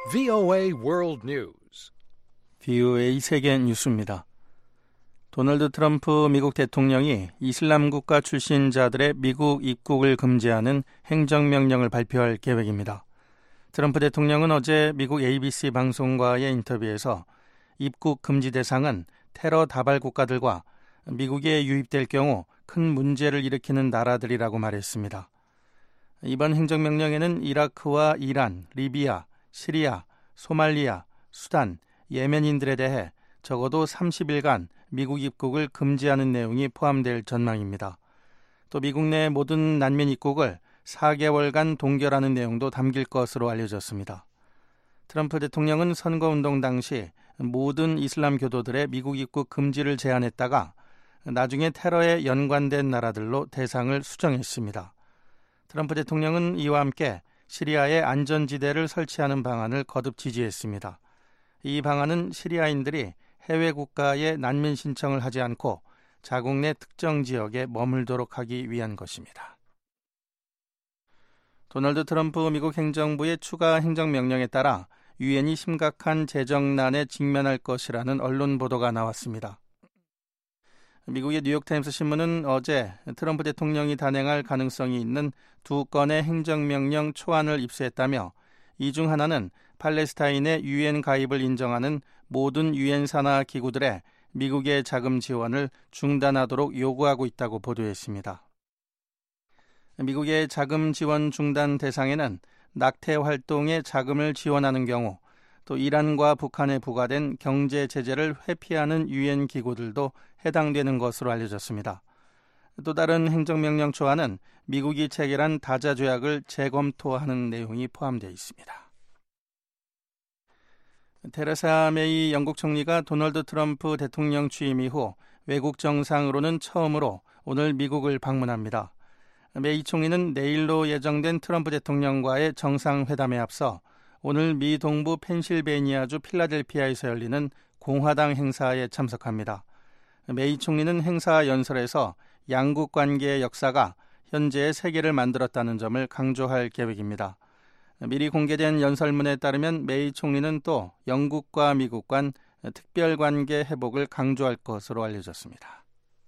VOA World News. VOA 세계 뉴스입니다. 도널드 트럼프 미국 대통령이 이슬람 국가 출신자들의 미국 입국을 금지하는 행정명령을 발표할 계획입니다. 트럼프 대통령은 어제 미국 ABC 방송과의 인터뷰에서 입국 금지 대상은 테러 다발 국가들과 미국에 유입될 경우 큰 문제를 일으키는 나라들이라고 말했습니다. 이번 행정명령에는 이라크와 이란, 리비아, 시리아, 소말리아, 수단, 예멘인들에 대해 적어도 30일간 미국 입국을 금지하는 내용이 포함될 전망입니다. 또 미국 내 모든 난민 입국을 4개월간 동결하는 내용도 담길 것으로 알려졌습니다. 트럼프 대통령은 선거운동 당시 모든 이슬람 교도들의 미국 입국 금지를 제안했다가 나중에 테러에 연관된 나라들로 대상을 수정했습니다. 트럼프 대통령은 이와 함께 시리아에 안전지대를 설치하는 방안을 거듭 지지했습니다. 이 방안은 시리아인들이 해외 국가에 난민 신청을 하지 않고 자국 내 특정 지역에 머물도록 하기 위한 것입니다. 도널드 트럼프 미국 행정부의 추가 행정명령에 따라 유엔이 심각한 재정난에 직면할 것이라는 언론 보도가 나왔습니다. 미국의 뉴욕타임스 신문은 어제 트럼프 대통령이 단행할 가능성이 있는 2건의 행정명령 초안을 입수했다며 이 중 하나는 팔레스타인의 유엔 가입을 인정하는 모든 유엔 산하 기구들의 미국의 자금 지원을 중단하도록 요구하고 있다고 보도했습니다. 미국의 자금 지원 중단 대상에는 낙태 활동에 자금을 지원하는 경우 또 이란과 북한에 부과된 경제 제재를 회피하는 유엔 기구들도 해당되는 것으로 알려졌습니다. 또 다른 행정명령 초안은 미국이 체결한 다자 조약을 재검토하는 내용이 포함되어 있습니다. 테레사 메이 영국 총리가 도널드 트럼프 대통령 취임 이후 외국 정상으로는 처음으로 오늘 미국을 방문합니다. 메이 총리는 내일로 예정된 트럼프 대통령과의 정상회담에 앞서 오늘 미 동부 펜실베이니아주 필라델피아에서 열리는 공화당 행사에 참석합니다. 메이 총리는 행사 연설에서 양국 관계의 역사가 현재의 세계를 만들었다는 점을 강조할 계획입니다. 미리 공개된 연설문에 따르면 메이 총리는 또 영국과 미국 간 특별관계 회복을 강조할 것으로 알려졌습니다.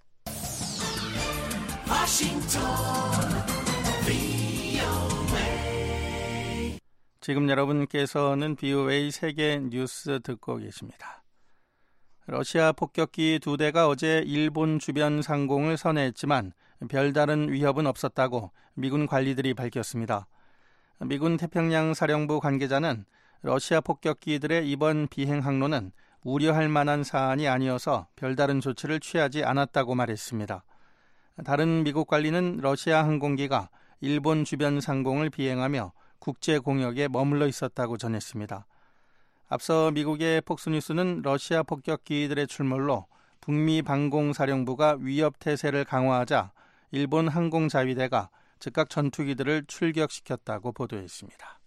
지금 여러분께서는 VOA 세계 뉴스 듣고 계십니다. 러시아 폭격기 2대가 어제 일본 주변 상공을 선회했지만 별다른 위협은 없었다고 미군 관리들이 밝혔습니다. 미군 태평양 사령부 관계자는 러시아 폭격기들의 이번 비행 항로는 우려할 만한 사안이 아니어서 별다른 조치를 취하지 않았다고 말했습니다. 다른 미국 관리는 러시아 항공기가 일본 주변 상공을 비행하며 국제 공역에 머물러 있었다고 전했습니다. 앞서 미국의 폭스뉴스는 러시아 폭격기들의 출몰로 북미 방공사령부가 위협 태세를 강화하자 일본 항공자위대가 즉각 전투기들을 출격시켰다고 보도했습니다.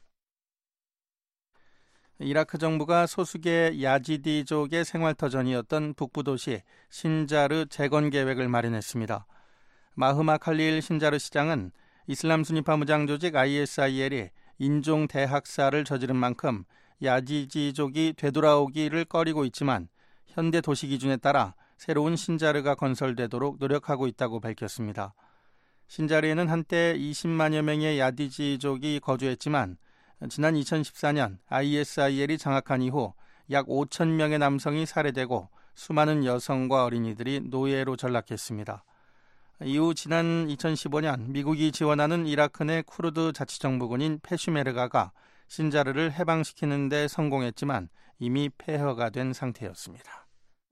이라크 정부가 소수계 야지디족의 생활터전이었던 북부 도시 신자르 재건 계획을 마련했습니다. 마흐마 칼릴 신자르 시장은 이슬람 순위파 무장 조직 ISIL이 인종 대학살을 저지른 만큼 야지디족이 되돌아오기를 꺼리고 있지만 현대 도시 기준에 따라 새로운 신자르가 건설되도록 노력하고 있다고 밝혔습니다. 신자르에는 한때 20만여 명의 야지디족이 거주했지만 지난 2014년 ISIL이 장악한 이후 약 5천 명의 남성이 살해되고 수많은 여성과 어린이들이 노예로 전락했습니다. 이후 지난 2015년 미국이 지원하는 이라크 내 쿠르드 자치정부군인 페슈메르가가 신자르를 해방시키는 데 성공했지만 이미 폐허가 된 상태였습니다.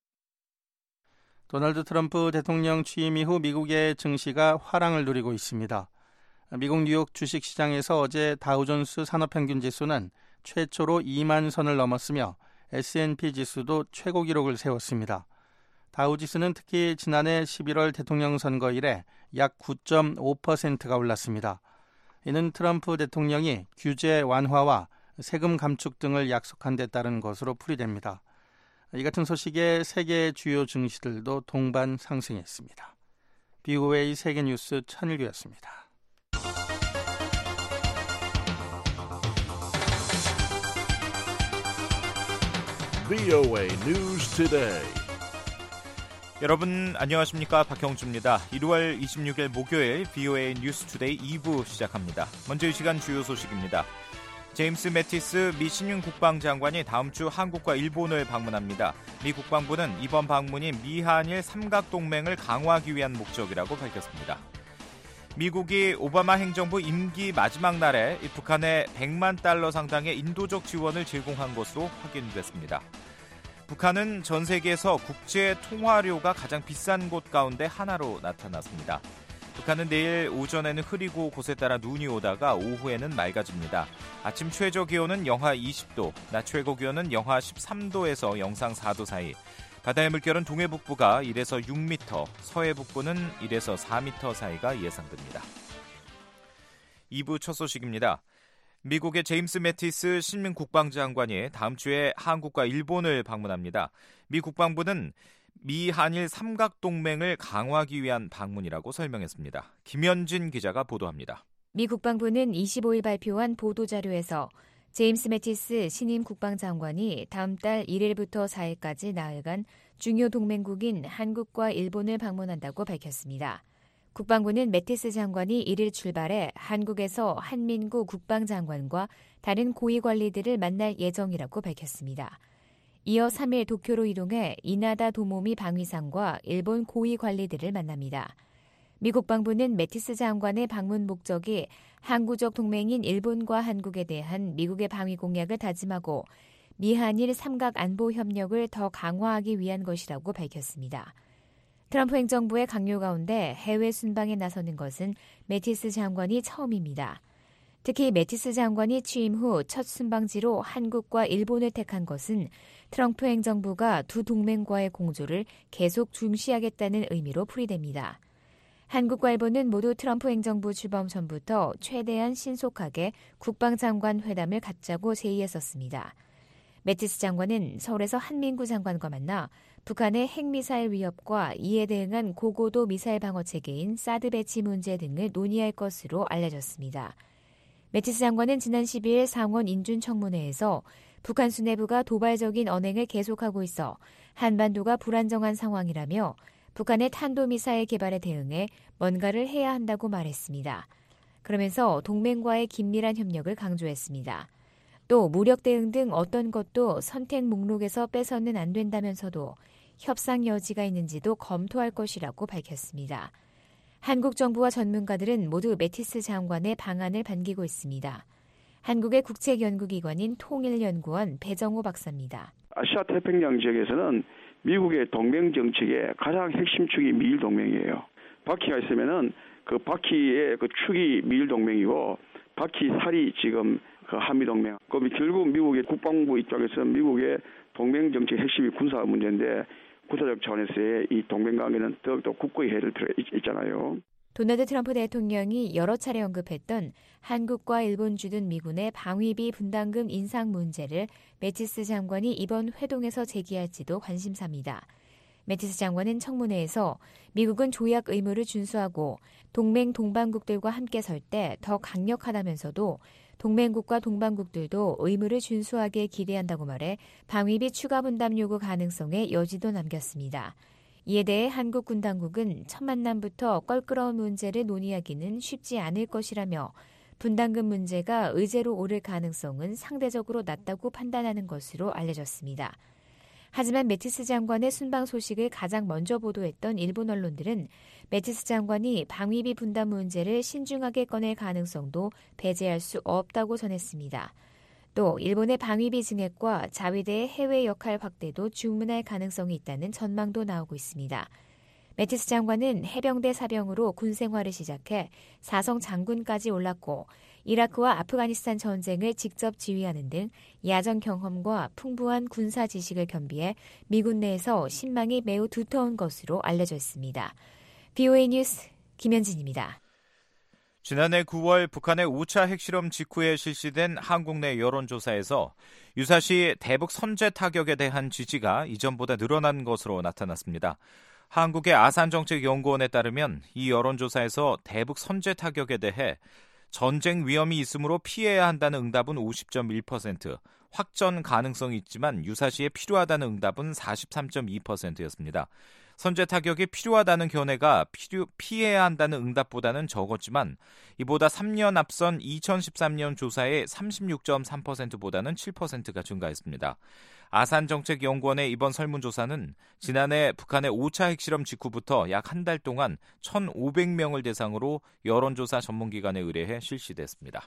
도널드 트럼프 대통령 취임 이후 미국의 증시가 화랑을 누리고 있습니다. 미국 뉴욕 주식시장에서 어제 다우존스 산업평균지수는 최초로 2만 선을 넘었으며 S&P 지수도 최고 기록을 세웠습니다. 다우지수는 특히 지난해 11월 대통령 선거 이래 약 9.5%가 올랐습니다. 이는 트럼프 대통령이 규제 완화와 세금 감축 등을 약속한 데 따른 것으로 풀이됩니다. 이 같은 소식에 세계 주요 증시들도 동반 상승했습니다. BOA 세계뉴스 천일규였습니다. VOA News Today. 여러분 안녕하십니까? 박형주입니다. 1월 26일 목요일 VOA 뉴스 투데이 2부 시작합니다. 먼저 이 시간 주요 소식입니다. 제임스 매티스 미 신임 국방장관이 다음 주 한국과 일본을 방문합니다. 미 국방부는 이번 방문이 미한일 삼각동맹을 강화하기 위한 목적이라고 밝혔습니다. 미국이 오바마 행정부 임기 마지막 날에 북한에 100만 달러 상당의 인도적 지원을 제공한 것으로 확인됐습니다. 북한은 전 세계에서 국제 통화료가 가장 비싼 곳 가운데 하나로 나타났습니다. 북한은 내일 오전에는 흐리고 곳에 따라 눈이 오다가 오후에는 맑아집니다. 아침 최저 기온은 영하 20도, 낮 최고 기온은 영하 13도에서 영상 4도 사이, 바다의 물결은 동해 북부가 1에서 6m, 서해 북부는 1에서 4m 사이가 예상됩니다. 2부 첫 소식입니다. 미국의 제임스 매티스 신임 국방장관이 다음 주에 한국과 일본을 방문합니다. 미 국방부는 미 한일 삼각동맹을 강화하기 위한 방문이라고 설명했습니다. 김현진 기자가 보도합니다. 미 국방부는 25일 발표한 보도자료에서 제임스 매티스 신임 국방장관이 다음 달 1일부터 4일까지 나흘간 중요 동맹국인 한국과 일본을 방문한다고 밝혔습니다. 국방부는 매티스 장관이 1일 출발해 한국에서 한민구 국방장관과 다른 고위 관리들을 만날 예정이라고 밝혔습니다. 이어 3일 도쿄로 이동해 이나다 도모미 방위상과 일본 고위 관리들을 만납니다. 미 국방부는 매티스 장관의 방문 목적이 항구적 동맹인 일본과 한국에 대한 미국의 방위 공약을 다짐하고 미한일 삼각안보 협력을 더 강화하기 위한 것이라고 밝혔습니다. 트럼프 행정부의 강요 가운데 해외 순방에 나서는 것은 매티스 장관이 처음입니다. 특히 매티스 장관이 취임 후 첫 순방지로 한국과 일본을 택한 것은 트럼프 행정부가 두 동맹과의 공조를 계속 중시하겠다는 의미로 풀이됩니다. 한국과 일본은 모두 트럼프 행정부 출범 전부터 최대한 신속하게 국방장관 회담을 갖자고 제의했었습니다. 매티스 장관은 서울에서 한민구 장관과 만나 북한의 핵미사일 위협과 이에 대응한 고고도 미사일 방어 체계인 사드 배치 문제 등을 논의할 것으로 알려졌습니다. 매티스 장관은 지난 12일 상원 인준청문회에서 북한 수뇌부가 도발적인 언행을 계속하고 있어 한반도가 불안정한 상황이라며 북한의 탄도미사일 개발에 대응해 뭔가를 해야 한다고 말했습니다. 그러면서 동맹과의 긴밀한 협력을 강조했습니다. 또 무력 대응 등 어떤 것도 선택 목록에서 빼서는 안 된다면서도 협상 여지가 있는지도 검토할 것이라고 밝혔습니다. 한국 정부와 전문가들은 모두 매티스 장관의 방안을 반기고 있습니다. 한국의 국책연구기관인 통일연구원 배정호 박사입니다. 아시아 태평양 지역에서는 미국의 동맹 정책의 가장 핵심 축이 미일 동맹이에요. 바퀴가 있으면은 그 바퀴의 그 축이 미일 동맹이고 바퀴 살이 지금 그 한미 동맹. 그럼 결국 미국의 국방부 입장에서 미국의 동맹 정책 핵심이 군사 문제인데 군사적 차원에서의 이 동맹 관계는 더욱더 굳건히 해를 들어 있잖아요. 도널드 트럼프 대통령이 여러 차례 언급했던 한국과 일본 주둔 미군의 방위비 분담금 인상 문제를 매티스 장관이 이번 회동에서 제기할지도 관심사입니다. 매티스 장관은 청문회에서 미국은 조약 의무를 준수하고 동맹 동반국들과 함께 설 때 더 강력하다면서도 동맹국과 동반국들도 의무를 준수하게 기대한다고 말해 방위비 추가 분담 요구 가능성에 여지도 남겼습니다. 이에 대해 한국 군 당국은 첫 만남부터 껄끄러운 문제를 논의하기는 쉽지 않을 것이라며 분담금 문제가 의제로 오를 가능성은 상대적으로 낮다고 판단하는 것으로 알려졌습니다. 하지만 매티스 장관의 순방 소식을 가장 먼저 보도했던 일본 언론들은 매티스 장관이 방위비 분담 문제를 신중하게 꺼낼 가능성도 배제할 수 없다고 전했습니다. 또 일본의 방위비 증액과 자위대의 해외 역할 확대도 주문할 가능성이 있다는 전망도 나오고 있습니다. 매티스 장관은 해병대 사병으로 군 생활을 시작해 사성 장군까지 올랐고 이라크와 아프가니스탄 전쟁을 직접 지휘하는 등 야전 경험과 풍부한 군사 지식을 겸비해 미군 내에서 신망이 매우 두터운 것으로 알려져 있습니다. VOA 뉴스 김현진입니다. 지난해 9월 북한의 5차 핵실험 직후에 실시된 한국 내 여론조사에서 유사시 대북 선제 타격에 대한 지지가 이전보다 늘어난 것으로 나타났습니다. 한국의 아산정책연구원에 따르면 이 여론조사에서 대북 선제 타격에 대해 전쟁 위험이 있으므로 피해야 한다는 응답은 50.1%, 확전 가능성이 있지만 유사시에 필요하다는 응답은 43.2%였습니다. 선제 타격이 필요하다는 견해가 피해야 한다는 응답보다는 적었지만 이보다 3년 앞선 2013년 조사의 36.3%보다는 7%가 증가했습니다. 아산정책연구원의 이번 설문조사는 지난해 북한의 5차 핵실험 직후부터 약 한 달 동안 1,500명을 대상으로 여론조사 전문기관에 의뢰해 실시됐습니다.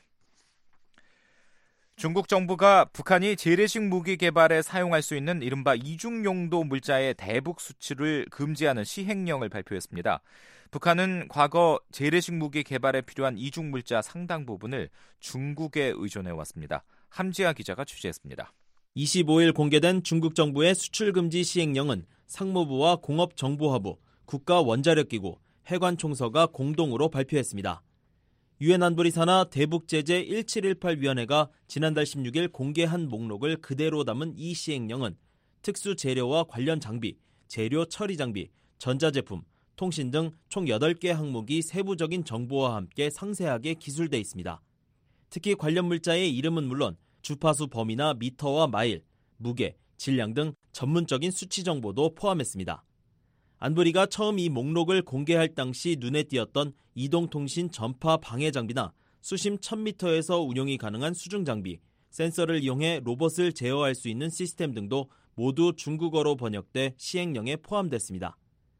중국 정부가 북한이 재래식 무기 개발에 사용할 수 있는 이른바 이중용도 물자의 대북 수출을 금지하는 시행령을 발표했습니다. 북한은 과거 재래식 무기 개발에 필요한 이중 물자 상당 부분을 중국에 의존해왔습니다. 함지아 기자가 취재했습니다. 25일 공개된 중국 정부의 수출금지 시행령은 상무부와 공업정보화부, 국가원자력기구, 해관총서가 공동으로 발표했습니다. 유엔 안보리 산하 대북제재 1718위원회가 지난달 16일 공개한 목록을 그대로 담은 이 시행령은 특수 재료와 관련 장비, 재료 처리 장비, 전자제품, 통신 등 총 8개 항목이 세부적인 정보와 함께 상세하게 기술돼 있습니다. 특히 관련 물자의 이름은 물론 주파수 범위나 미터와 마일, 무게, 질량 등 전문적인 수치 정보도 포함했습니다. 안보리가 처음 이 목록을 공개할 당시 눈에 띄었던 이동통신 전파 방해 장비나 수심 1000m에서 운용이 가능한 수중 장비, 센서를 이용해 로봇을 제어할 수 있는 시스템 등도 모두 중국어로 번역돼 시행령에 포함됐습니다.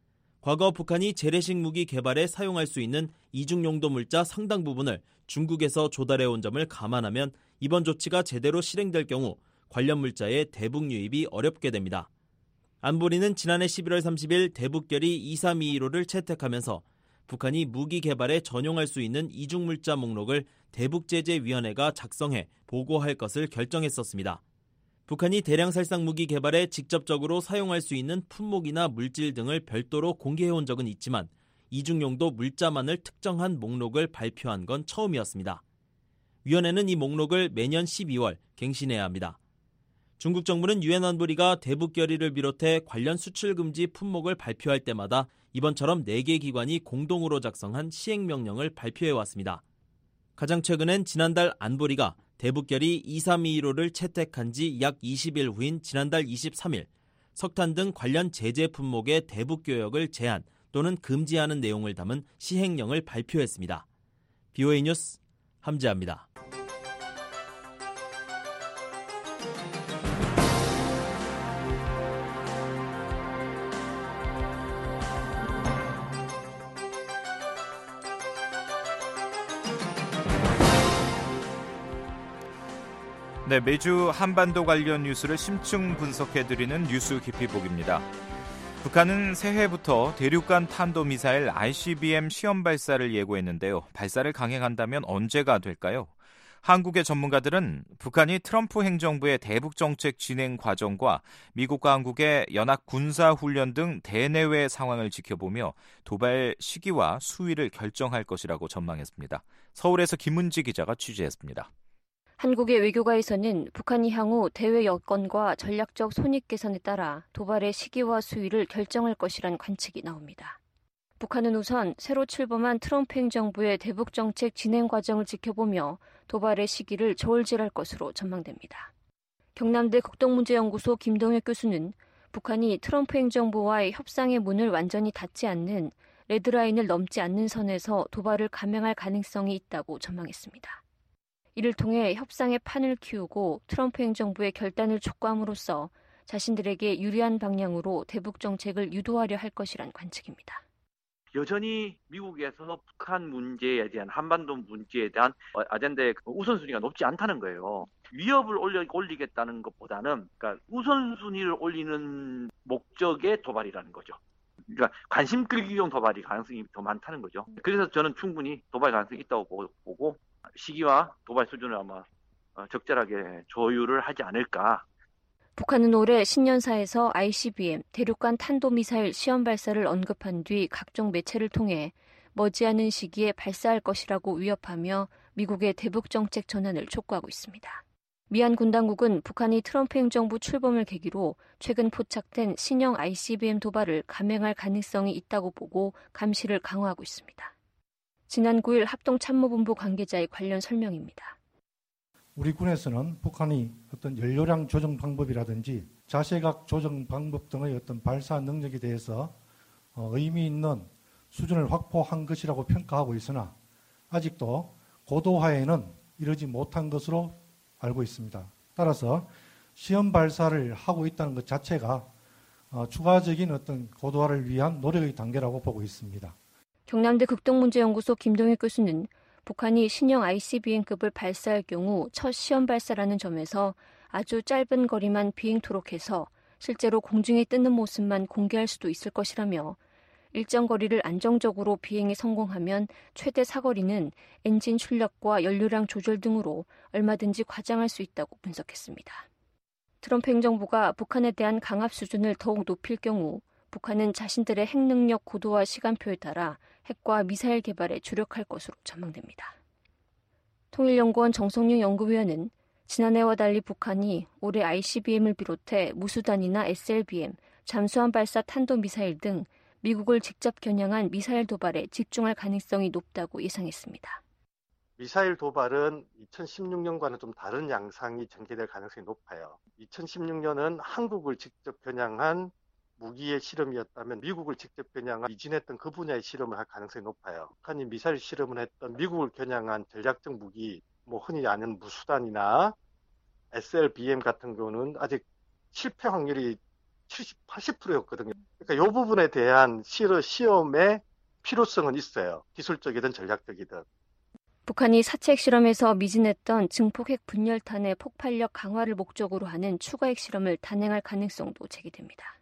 과거 북한이 재래식 무기 개발에 사용할 수 있는 이중용도 물자 상당 부분을 중국에서 조달해온 점을 감안하면 이번 조치가 제대로 실행될 경우 관련 물자의 대북 유입이 어렵게 됩니다. 안보리는 지난해 11월 30일 대북결의 2321호를 채택하면서 북한이 무기 개발에 전용할 수 있는 이중물자 목록을 대북제재위원회가 작성해 보고할 것을 결정했었습니다. 북한이 대량 살상 무기 개발에 직접적으로 사용할 수 있는 품목이나 물질 등을 별도로 공개해온 적은 있지만 이중용도 물자만을 특정한 목록을 발표한 건 처음이었습니다. 위원회는 이 목록을 매년 12월 갱신해야 합니다. 중국 정부는 유엔 안보리가 대북 결의를 비롯해 관련 수출 금지 품목을 발표할 때마다 이번처럼 4개 기관이 공동으로 작성한 시행명령을 발표해왔습니다. 가장 최근엔 지난달 안보리가 대북 결의 2321호를 채택한 지 약 20일 후인 지난달 23일 석탄 등 관련 제재 품목의 대북 교역을 제한 또는 금지하는 내용을 담은 시행령을 발표했습니다. BOA 뉴스 함지아입니다. 네, 매주 한반도 관련 뉴스를 심층 분석해드리는 뉴스 깊이보기입니다. 북한은 새해부터 대륙간 탄도미사일 ICBM 시험 발사를 예고했는데요. 발사를 강행한다면 언제가 될까요? 한국의 전문가들은 북한이 트럼프 행정부의 대북정책 진행 과정과 미국과 한국의 연합 군사훈련 등 대내외 상황을 지켜보며 도발 시기와 수위를 결정할 것이라고 전망했습니다. 서울에서 김은지 기자가 취재했습니다. 한국의 외교가에서는 북한이 향후 대외 여건과 전략적 손익 계산에 따라 도발의 시기와 수위를 결정할 것이란 관측이 나옵니다. 북한은 우선 새로 출범한 트럼프 행정부의 대북 정책 진행 과정을 지켜보며 도발의 시기를 저울질할 것으로 전망됩니다. 경남대 국동문제연구소 김동혁 교수는 북한이 트럼프 행정부와의 협상의 문을 완전히 닫지 않는 레드라인을 넘지 않는 선에서 도발을 감행할 가능성이 있다고 전망했습니다. 이를 통해 협상의 판을 키우고 트럼프 행정부의 결단을 촉구함으로써 자신들에게 유리한 방향으로 대북 정책을 유도하려 할 것이란 관측입니다. 여전히 미국에서 북한 문제에 대한 한반도 문제에 대한 아젠다의 우선순위가 높지 않다는 거예요. 위협을 올리겠다는 것보다는 그러니까 우선순위를 올리는 목적의 도발이라는 거죠. 그러니까 관심 끌기용 도발이 가능성이 더 많다는 거죠. 그래서 저는 충분히 도발 가능성이 있다고 보고 시기와 도발 수준을 아마 적절하게 조율을 하지 않을까. 북한은 올해 신년사에서 ICBM 대륙간 탄도미사일 시험 발사를 언급한 뒤 각종 매체를 통해 머지않은 시기에 발사할 것이라고 위협하며 미국의 대북 정책 전환을 촉구하고 있습니다. 미얀 군당국은 북한이 트럼프 행정부 출범을 계기로 최근 포착된 신형 ICBM 도발을 감행할 가능성이 있다고 보고 감시를 강화하고 있습니다. 지난 9일 합동참모본부 관계자의 관련 설명입니다. 우리 군에서는 북한이 어떤 연료량 조정 방법이라든지 자세각 조정 방법 등의 어떤 발사 능력에 대해서 의미 있는 수준을 확보한 것이라고 평가하고 있으나 아직도 고도화에는 이르지 못한 것으로 알고 있습니다. 따라서 시험 발사를 하고 있다는 것 자체가 추가적인 어떤 고도화를 위한 노력의 단계라고 보고 있습니다. 경남대 극동문제연구소 김동익 교수는 북한이 신형 ICBM급을 발사할 경우 첫 시험 발사라는 점에서 아주 짧은 거리만 비행토록 해서 실제로 공중에 뜨는 모습만 공개할 수도 있을 것이라며 일정 거리를 안정적으로 비행에 성공하면 최대 사거리는 엔진 출력과 연료량 조절 등으로 얼마든지 과장할 수 있다고 분석했습니다. 트럼프 행정부가 북한에 대한 강압 수준을 더욱 높일 경우 북한은 자신들의 핵능력 고도화 시간표에 따라 핵과 미사일 개발에 주력할 것으로 전망됩니다. 통일연구원 정성윤 연구위원은 지난해와 달리 북한이 올해 ICBM을 비롯해 무수단이나 SLBM, 잠수함 발사 탄도미사일 등 미국을 직접 겨냥한 미사일 도발에 집중할 가능성이 높다고 예상했습니다. 미사일 도발은 2016년과는 좀 다른 양상이 전개될 가능성이 높아요. 2016년은 한국을 직접 겨냥한 무기의 실험이었다면 미국을 직접 겨냥한 이진했던 그 분야의 실험을 할 가능성이 높아요. 북한이 미사일 실험을 했던 미국을 겨냥한 전략적 무기, 흔히 아는 무수단이나 SLBM 같은 경우는 아직 실패 확률이 70, 80%였거든요. 그러니까 이 부분에 대한 시험의 필요성은 있어요. 기술적이든 전략적이든. 북한이 사체 핵실험에서 미진했던 증폭 핵 분열탄의 폭발력 강화를 목적으로 하는 추가 핵실험을 단행할 가능성도 제기됩니다.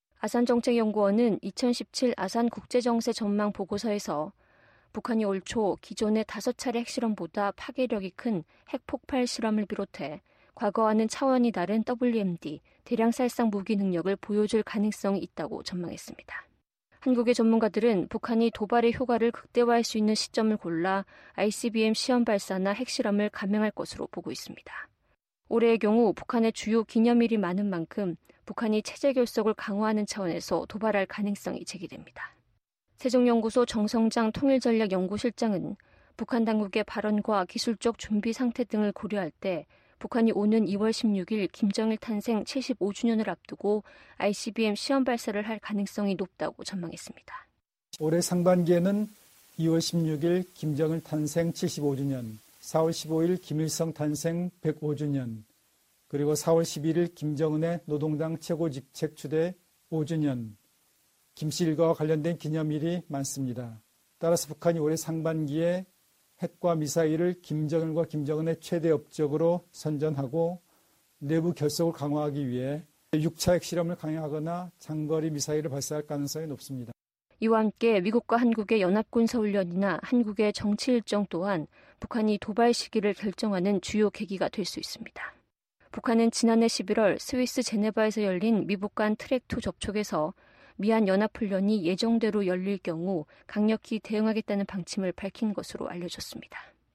아산정책연구원은 2017 아산 국제정세 전망 보고서에서 북한이 올 초 기존의 5차례 핵실험보다 파괴력이 큰 핵폭발 실험을 비롯해 과거와는 차원이 다른 WMD, 대량살상 무기 능력을 보여줄 가능성이 있다고 전망했습니다. 한국의 전문가들은 북한이 도발의 효과를 극대화할 수 있는 시점을 골라 ICBM 시험 발사나 핵실험을 감행할 것으로 보고 있습니다. 올해의 경우 북한의 주요 기념일이 많은 만큼 북한이 체제 결속을 강화하는 차원에서 도발할 가능성이 제기됩니다. 세종연구소 정성장 통일전략연구실장은 북한 당국의 발언과 기술적 준비 상태 등을 고려할 때 북한이 오는 2월 16일 김정일 탄생 75주년을 앞두고 ICBM 시험 발사를 할 가능성이 높다고 전망했습니다. 올해 상반기에는 2월 16일 김정일 탄생 75주년, 4월 15일 김일성 탄생 105주년, 그리고 4월 11일 김정은의 노동당 최고직 책추대 5주년, 김씨 일가와 관련된 기념일이 많습니다. 따라서 북한이 올해 상반기에 핵과 미사일을 김정일과 김정은의 최대 업적으로 선전하고 내부 결속을 강화하기 위해 6차 핵실험을 강행하거나 장거리 미사일을 발사할 가능성이 높습니다. 이와 함께 미국과 한국의 연합군사훈련이나 한국의 정치 일정 또한 북한이 도발 시기를 결정하는 주요 계기가 될 수 있습니다. 북한은 지난해 11월 스위스 제네바에서 열린 미북 간 트랙2 접촉에서 미한 연합훈련이 예정대로 열릴 경우 강력히 대응하겠다는 방침을 밝힌 것으로 알려졌습니다.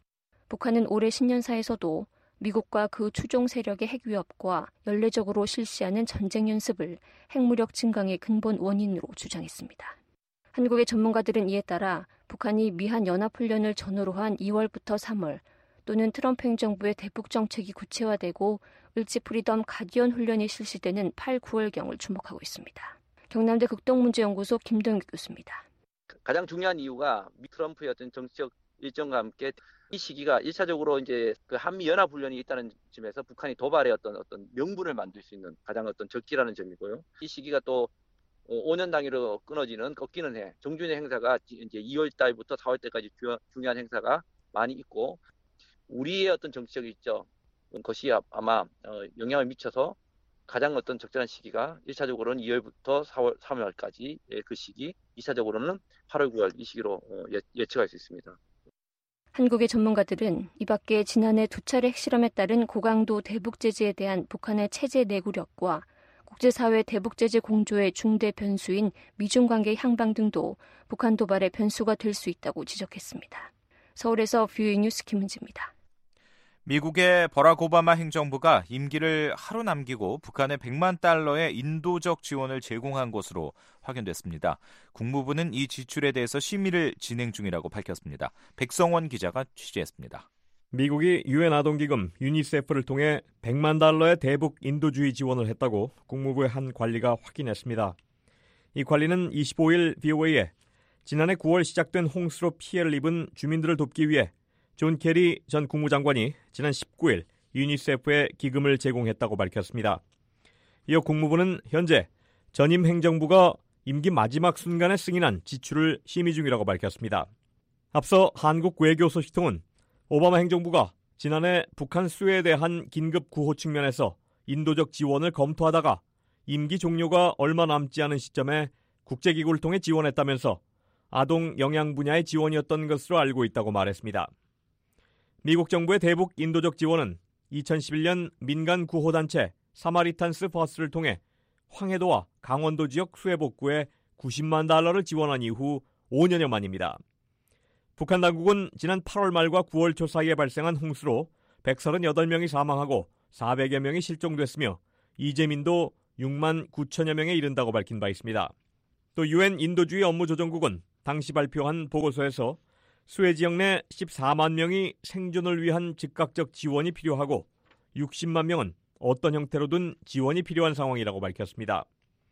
북한은 올해 신년사에서도 미국과 그 추종 세력의 핵 위협과 연례적으로 실시하는 전쟁 연습을 핵무력 증강의 근본 원인으로 주장했습니다. 한국의 전문가들은 이에 따라 북한이 미한 연합훈련을 전후로 한 2월부터 3월 또는 트럼프 행정부의 대북 정책이 구체화되고 을지 프리덤 가디언 훈련이 실시되는 8, 9월경을 주목하고 있습니다. 경남대 극동문제연구소 김동익 교수입니다. 가장 중요한 이유가 트럼프의 어떤 정치적 일정과 함께 이 시기가 1차적으로 이제 그 한미 연합 훈련이 있다는 점에서 북한이 도발의 어떤 명분을 만들 수 있는 가장 어떤 적기라는 점이고요. 이 시기가 또 5년 단위로 꺾이는 해 정준의 행사가 이제 2월 달부터 4월 때까지 중요한 행사가 많이 있고 우리의 어떤 정치적 일정 것이 아마 영향을 미쳐서 가장 어떤 적절한 시기가 1차적으로는 2월부터 4월, 3월까지 그 시기, 2차적으로는 8월, 9월 이 시기로 예측할 수 있습니다. 한국의 전문가들은 이 밖에 지난해 2차례 핵실험에 따른 고강도 대북 제재에 대한 북한의 체제 내구력과 국제사회 대북 제재 공조의 중대 변수인 미중 관계 향방 등도 북한 도발의 변수가 될 수 있다고 지적했습니다. 서울에서 뷰잉 뉴스 김은지입니다. 미국의 버락 오바마 행정부가 임기를 하루 남기고 북한에 100만 달러의 인도적 지원을 제공한 것으로 확인됐습니다. 국무부는 이 지출에 대해서 심의를 진행 중이라고 밝혔습니다. 백성원 기자가 취재했습니다. 미국이 유엔 아동기금 유니세프를 통해 100만 달러의 대북 인도주의 지원을 했다고 국무부의 한 관리가 확인했습니다. 이 관리는 25일 VOA에 지난해 9월 시작된 홍수로 피해를 입은 주민들을 돕기 위해 존 케리 전 국무장관이 지난 19일 유니세프에 기금을 제공했다고 밝혔습니다. 이어 국무부는 현재 전임 행정부가 임기 마지막 순간에 승인한 지출을 심의 중이라고 밝혔습니다. 앞서 한국 외교소식통은 오바마 행정부가 지난해 북한 수해에 대한 긴급 구호 측면에서 인도적 지원을 검토하다가 임기 종료가 얼마 남지 않은 시점에 국제기구를 통해 지원했다면서 아동 영양 분야의 지원이었던 것으로 알고 있다고 말했습니다. 미국 정부의 대북 인도적 지원은 2011년 민간 구호단체 사마리탄스 버스를 통해 황해도와 강원도 지역 수해 복구에 90만 달러를 지원한 이후 5년여 만입니다. 북한 당국은 지난 8월 말과 9월 초 사이에 발생한 홍수로 138명이 사망하고 400여 명이 실종됐으며 이재민도 6만 9천여 명에 이른다고 밝힌 바 있습니다. 또 유엔 인도주의 업무조정국은 당시 발표한 보고서에서 수해 지역 내 14만 명이 생존을 위한 즉각적 지원이 필요하고 60만 명은 어떤 형태로든 지원이 필요한 상황이라고 밝혔습니다.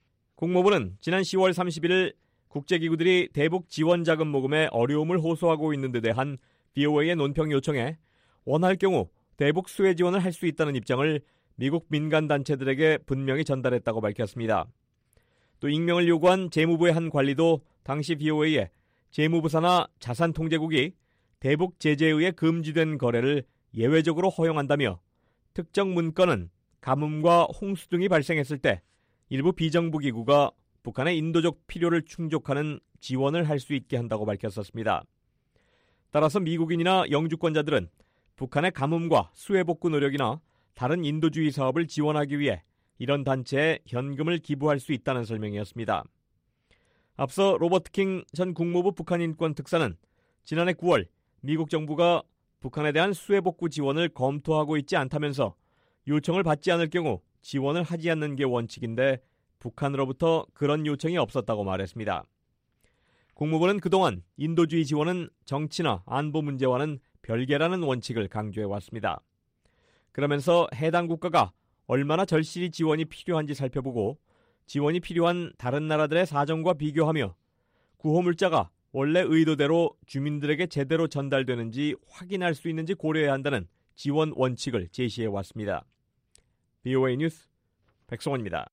국무부는 지난 10월 31일 국제기구들이 대북 지원 자금 모금에 어려움을 호소하고 있는 데 대한 VOA의 논평 요청에 원할 경우 대북 수해 지원을 할 수 있다는 입장을 미국 민간단체들에게 분명히 전달했다고 밝혔습니다. 또 익명을 요구한 재무부의 한 관리도 당시 VOA에 재무부사나 자산통제국이 대북 제재에 의해 금지된 거래를 예외적으로 허용한다며 특정 문건은 가뭄과 홍수 등이 발생했을 때 일부 비정부 기구가 북한의 인도적 필요를 충족하는 지원을 할 수 있게 한다고 밝혔었습니다. 따라서 미국인이나 영주권자들은 북한의 가뭄과 수해 복구 노력이나 다른 인도주의 사업을 지원하기 위해 이런 단체에 현금을 기부할 수 있다는 설명이었습니다. 앞서 로버트 킹 전 국무부 북한인권특사는 지난해 9월 미국 정부가 북한에 대한 수해 복구 지원을 검토하고 있지 않다면서 요청을 받지 않을 경우 지원을 하지 않는 게 원칙인데 북한으로부터 그런 요청이 없었다고 말했습니다. 국무부는 그동안 인도주의 지원은 정치나 안보 문제와는 별개라는 원칙을 강조해왔습니다. 그러면서 해당 국가가 얼마나 절실히 지원이 필요한지 살펴보고 지원이 필요한 다른 나라들의 사정과 비교하며 구호 물자가 원래 의도대로 주민들에게 제대로 전달되는지 확인할 수 있는지 고려해야 한다는 지원 원칙을 제시해왔습니다. VOA 뉴스 백성원입니다.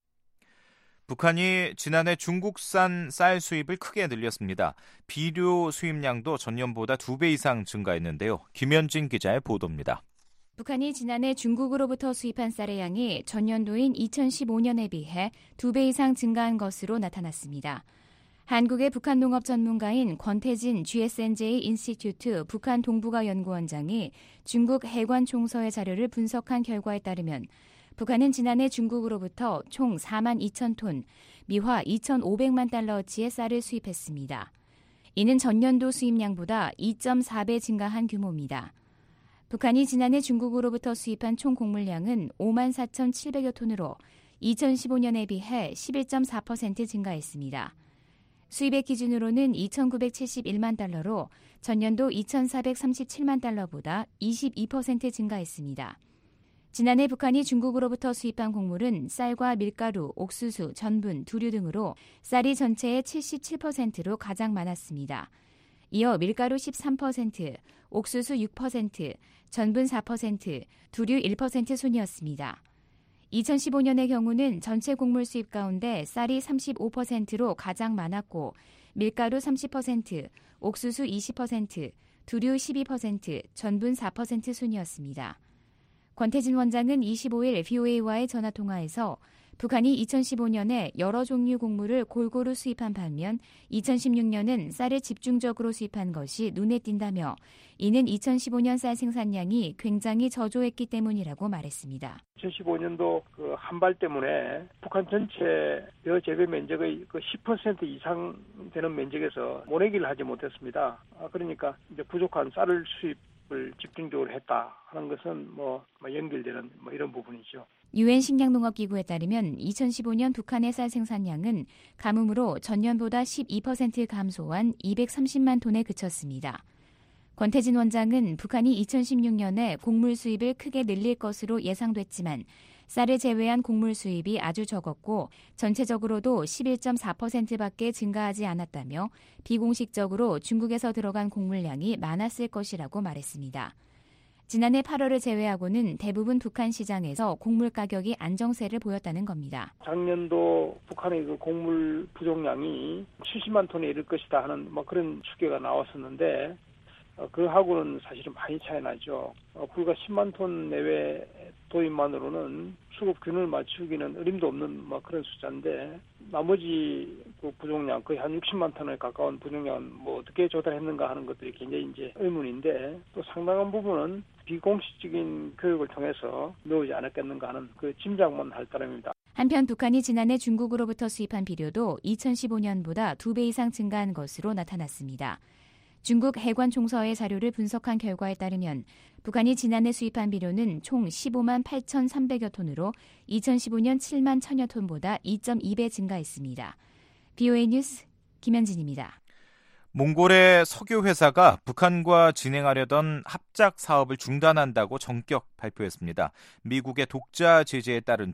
북한이 지난해 중국산 쌀 수입을 크게 늘렸습니다. 비료 수입량도 전년보다 2배 이상 증가했는데요. 김현진 기자의 보도입니다. 북한이 지난해 중국으로부터 수입한 쌀의 양이 전년도인 2015년에 비해 2배 이상 증가한 것으로 나타났습니다. 한국의 북한 농업 전문가인 권태진 GSNJ 인스티튜트 북한 동북아 연구원장이 중국 해관 총서의 자료를 분석한 결과에 따르면 북한은 지난해 중국으로부터 총 4만 2천 톤, 미화 2,500만 달러어치의 쌀을 수입했습니다. 이는 전년도 수입량보다 2.4배 증가한 규모입니다. 북한이 지난해 중국으로부터 수입한 총 곡물량은 5만 4,700여 톤으로 2015년에 비해 11.4% 증가했습니다. 수입액 기준으로는 2,971만 달러로 전년도 2,437만 달러보다 22% 증가했습니다. 지난해 북한이 중국으로부터 수입한 곡물은 쌀과 밀가루, 옥수수, 전분, 두류 등으로 쌀이 전체의 77%로 가장 많았습니다. 이어 밀가루 13%, 옥수수 6%, 전분 4%, 두류 1% 순이었습니다. 2015년의 경우는 전체 곡물 수입 가운데 쌀이 35%로 가장 많았고 밀가루 30%, 옥수수 20%, 두류 12%, 전분 4% 순이었습니다. 권태진 원장은 25일 VOA와의 전화통화에서 북한이 2015년에 여러 종류 곡물을 골고루 수입한 반면 2016년은 쌀을 집중적으로 수입한 것이 눈에 띈다며 이는 2015년 쌀 생산량이 굉장히 저조했기 때문이라고 말했습니다. 2015년도 그 한발 때문에 북한 전체 벼 재배 면적의 그 10% 이상 되는 면적에서 모내기를 하지 못했습니다. 그러니까 이제 부족한 쌀을 수입 공습을 집중적으로 했다 하는 것은 연결되는 이런 부분이죠. 유엔 식량농업기구에 따르면 2015년 북한의 쌀 생산량은 가뭄으로 전년보다 12% 감소한 230만 톤에 그쳤습니다. 권태진 원장은 북한이 2016년에 곡물 수입을 크게 늘릴 것으로 예상됐지만 쌀을 제외한 곡물 수입이 아주 적었고 전체적으로도 11.4%밖에 증가하지 않았다며 비공식적으로 중국에서 들어간 곡물량이 많았을 것이라고 말했습니다. 지난해 8월을 제외하고는 대부분 북한 시장에서 곡물 가격이 안정세를 보였다는 겁니다. 작년도 북한의 그 곡물 부족량이 70만 톤에 이를 것이다 하는 그런 추계가 나왔었는데 그하고는 사실은 많이 차이 나죠. 불과 10만 톤 내외 도입만으로는 수급 균을 맞추기는 어림도 없는 그런 숫자인데 나머지 그 부족량 거의 한 60만 톤에 가까운 부족량은 어떻게 조달했는가 하는 것들이 굉장히 이제 의문인데 또 상당한 부분은 비공식적인 교육을 통해서 넣지 않았겠는가 하는 그 짐작만 할 따름입니다. 한편 북한이 지난해 중국으로부터 수입한 비료도 2015년보다 2배 이상 증가한 것으로 나타났습니다. 중국 해관총서의 자료를 분석한 결과에 따르면 북한이 지난해 수입한 비료는 총 15만 8,300여 톤으로 2015년 7만 1,000여 톤보다 2.2배 증가했습니다. BOA 뉴스 김현진입니다. 몽골의 석유 회사가 북한과 진행하려던 합작 사업을 중단한다고 전격 발표했습니다. 미국의 독자 제재에 따른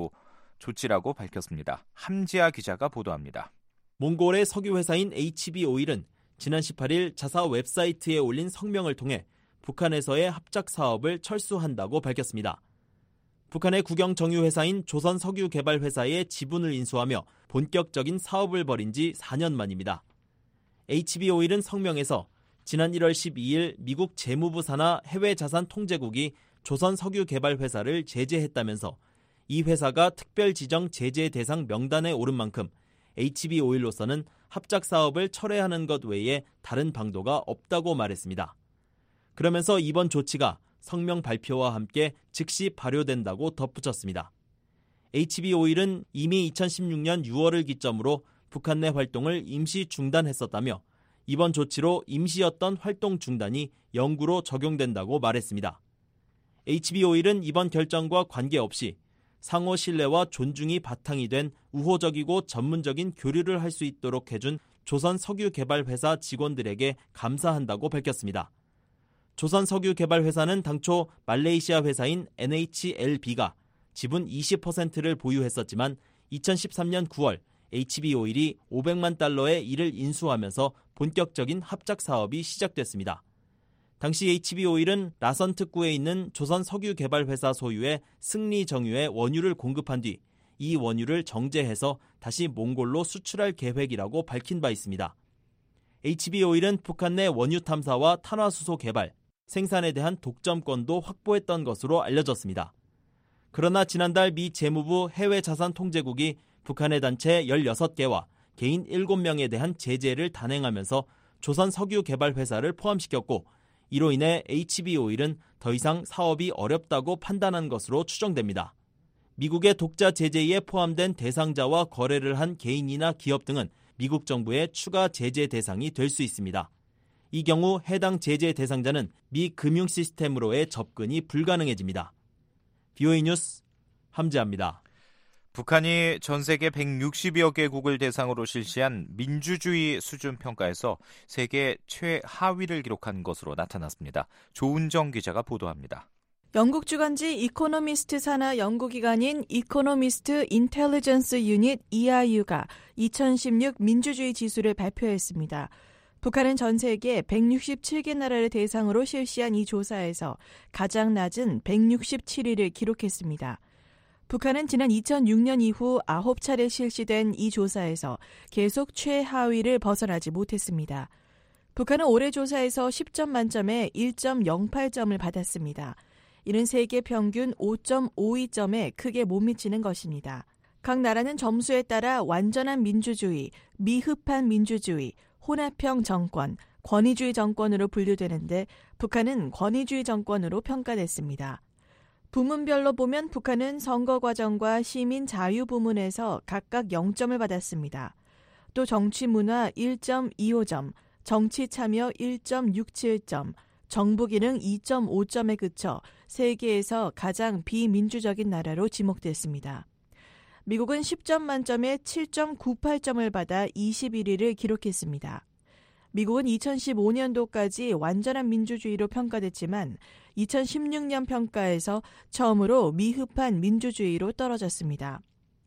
조치라고 밝혔습니다. 함지아 기자가 보도합니다. 몽골의 석유 회사인 HB오일은 지난 18일 자사 웹사이트에 올린 성명을 통해 북한에서의 합작 사업을 철수한다고 밝혔습니다. 북한의 국영 정유 회사인 조선석유개발회사의 지분을 인수하며 본격적인 사업을 벌인 지 4년 만입니다. HB오일은 성명에서 지난 1월 12일 미국 재무부 산하 해외자산통제국이 조선석유개발회사를 제재했다면서 이 회사가 특별지정 제재 대상 명단에 오른 만큼 HB오일로서는 합작 사업을 철회하는 것 외에 다른 방도가 없다고 말했습니다. 그러면서 이번 조치가 성명 발표와 함께 즉시 발효된다고 덧붙였습니다. HB오일은 이미 2016년 6월을 기점으로 북한 내 활동을 임시 중단했었다며 이번 조치로 임시였던 활동 중단이 영구로 적용된다고 말했습니다. HB오일은 이번 결정과 관계없이 상호 신뢰와 존중이 바탕이 된 우호적이고 전문적인 교류를 할 수 있도록 해준 조선석유개발회사 직원들에게 감사한다고 밝혔습니다. 조선석유개발회사는 당초 말레이시아 회사인 NHLB가 지분 20%를 보유했었지만 2013년 9월 HB오일이 500만 달러의 이를 인수하면서 본격적인 합작 사업이 시작됐습니다. 당시 HB오일은 라선 특구에 있는 조선석유개발회사 소유의 승리정유에 원유를 공급한 뒤 이 원유를 정제해서 다시 몽골로 수출할 계획이라고 밝힌 바 있습니다. HB오일은 북한 내 원유 탐사와 탄화수소 개발, 생산에 대한 독점권도 확보했던 것으로 알려졌습니다. 그러나 지난달 미 재무부 해외자산통제국이 북한의 단체 16개와 개인 7명에 대한 제재를 단행하면서 조선석유개발회사를 포함시켰고 이로 인해 HB오일은 더 이상 사업이 어렵다고 판단한 것으로 추정됩니다. 미국의 독자 제재에 포함된 대상자와 거래를 한 개인이나 기업 등은 미국 정부의 추가 제재 대상이 될 수 있습니다. 이 경우 해당 제재 대상자는 미 금융 시스템으로의 접근이 불가능해집니다. BOA 뉴스 함지아입니다. 북한이 전 세계 160여 개국을 대상으로 실시한 민주주의 수준 평가에서 세계 최하위를 기록한 것으로 나타났습니다. 조은정 기자가 보도합니다. 영국 주간지 이코노미스트 산하 연구기관인 이코노미스트 인텔리전스 유닛 EIU가 2016 민주주의 지수를 발표했습니다. 북한은 전 세계 167개 나라를 대상으로 실시한 이 조사에서 가장 낮은 167위를 기록했습니다. 북한은 지난 2006년 이후 9차례 실시된 이 조사에서 계속 최하위를 벗어나지 못했습니다. 북한은 올해 조사에서 10점 만점에 1.08점을 받았습니다. 이는 세계 평균 5.52점에 크게 못 미치는 것입니다. 각 나라는 점수에 따라 완전한 민주주의, 미흡한 민주주의, 혼합형 정권, 권위주의 정권으로 분류되는데 북한은 권위주의 정권으로 평가됐습니다. 부문별로 보면 북한은 선거 과정과 시민 자유 부문에서 각각 0점을 받았습니다. 또 정치 문화 1.25점, 정치 참여 1.67점, 정부 기능 2.5점에 그쳐 세계에서 가장 비민주적인 나라로 지목됐습니다. 미국은 10점 만점에 7.98점을 받아 21위를 기록했습니다. 미국은 2015년도까지 완전한 민주주의로 평가됐지만 2016년 평가에서 처음으로 미흡한 민주주의로 떨어졌습니다.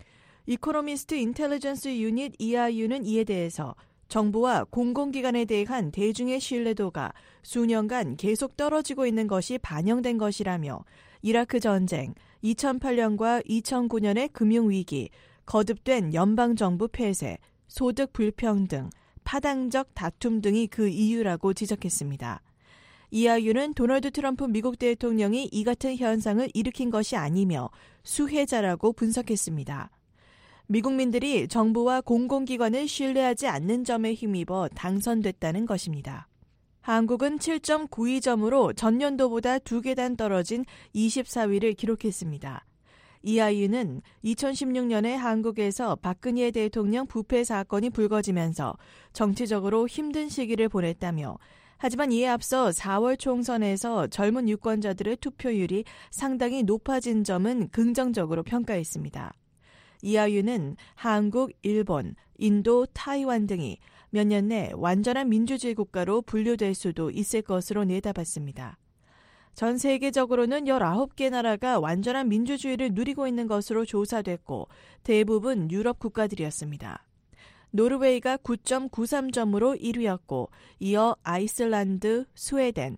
이코노미스트 인텔리전스 유닛 EIU는 이에 대해서 정부와 공공기관에 대한 대중의 신뢰도가 수년간 계속 떨어지고 있는 것이 반영된 것이라며 이라크 전쟁, 2008년과 2009년의 금융위기, 거듭된 연방정부 폐쇄, 소득 불평등, 파당적 다툼 등이 그 이유라고 지적했습니다. EIU는 도널드 트럼프 미국 대통령이 이 같은 현상을 일으킨 것이 아니며 수혜자라고 분석했습니다. 미국민들이 정부와 공공기관을 신뢰하지 않는 점에 힘입어 당선됐다는 것입니다. 한국은 7.92점으로 전년도보다 2계단 떨어진 24위를 기록했습니다. EIU는 2016년에 한국에서 박근혜 대통령 부패 사건이 불거지면서 정치적으로 힘든 시기를 보냈다며 하지만 이에 앞서 4월 총선에서 젊은 유권자들의 투표율이 상당히 높아진 점은 긍정적으로 평가했습니다. EIU는 한국, 일본, 인도, 타이완 등이 몇 년 내 완전한 민주주의 국가로 분류될 수도 있을 것으로 내다봤습니다. 전 세계적으로는 19개 나라가 완전한 민주주의를 누리고 있는 것으로 조사됐고 대부분 유럽 국가들이었습니다. 노르웨이가 9.93점으로 1위였고 이어 아이슬란드, 스웨덴,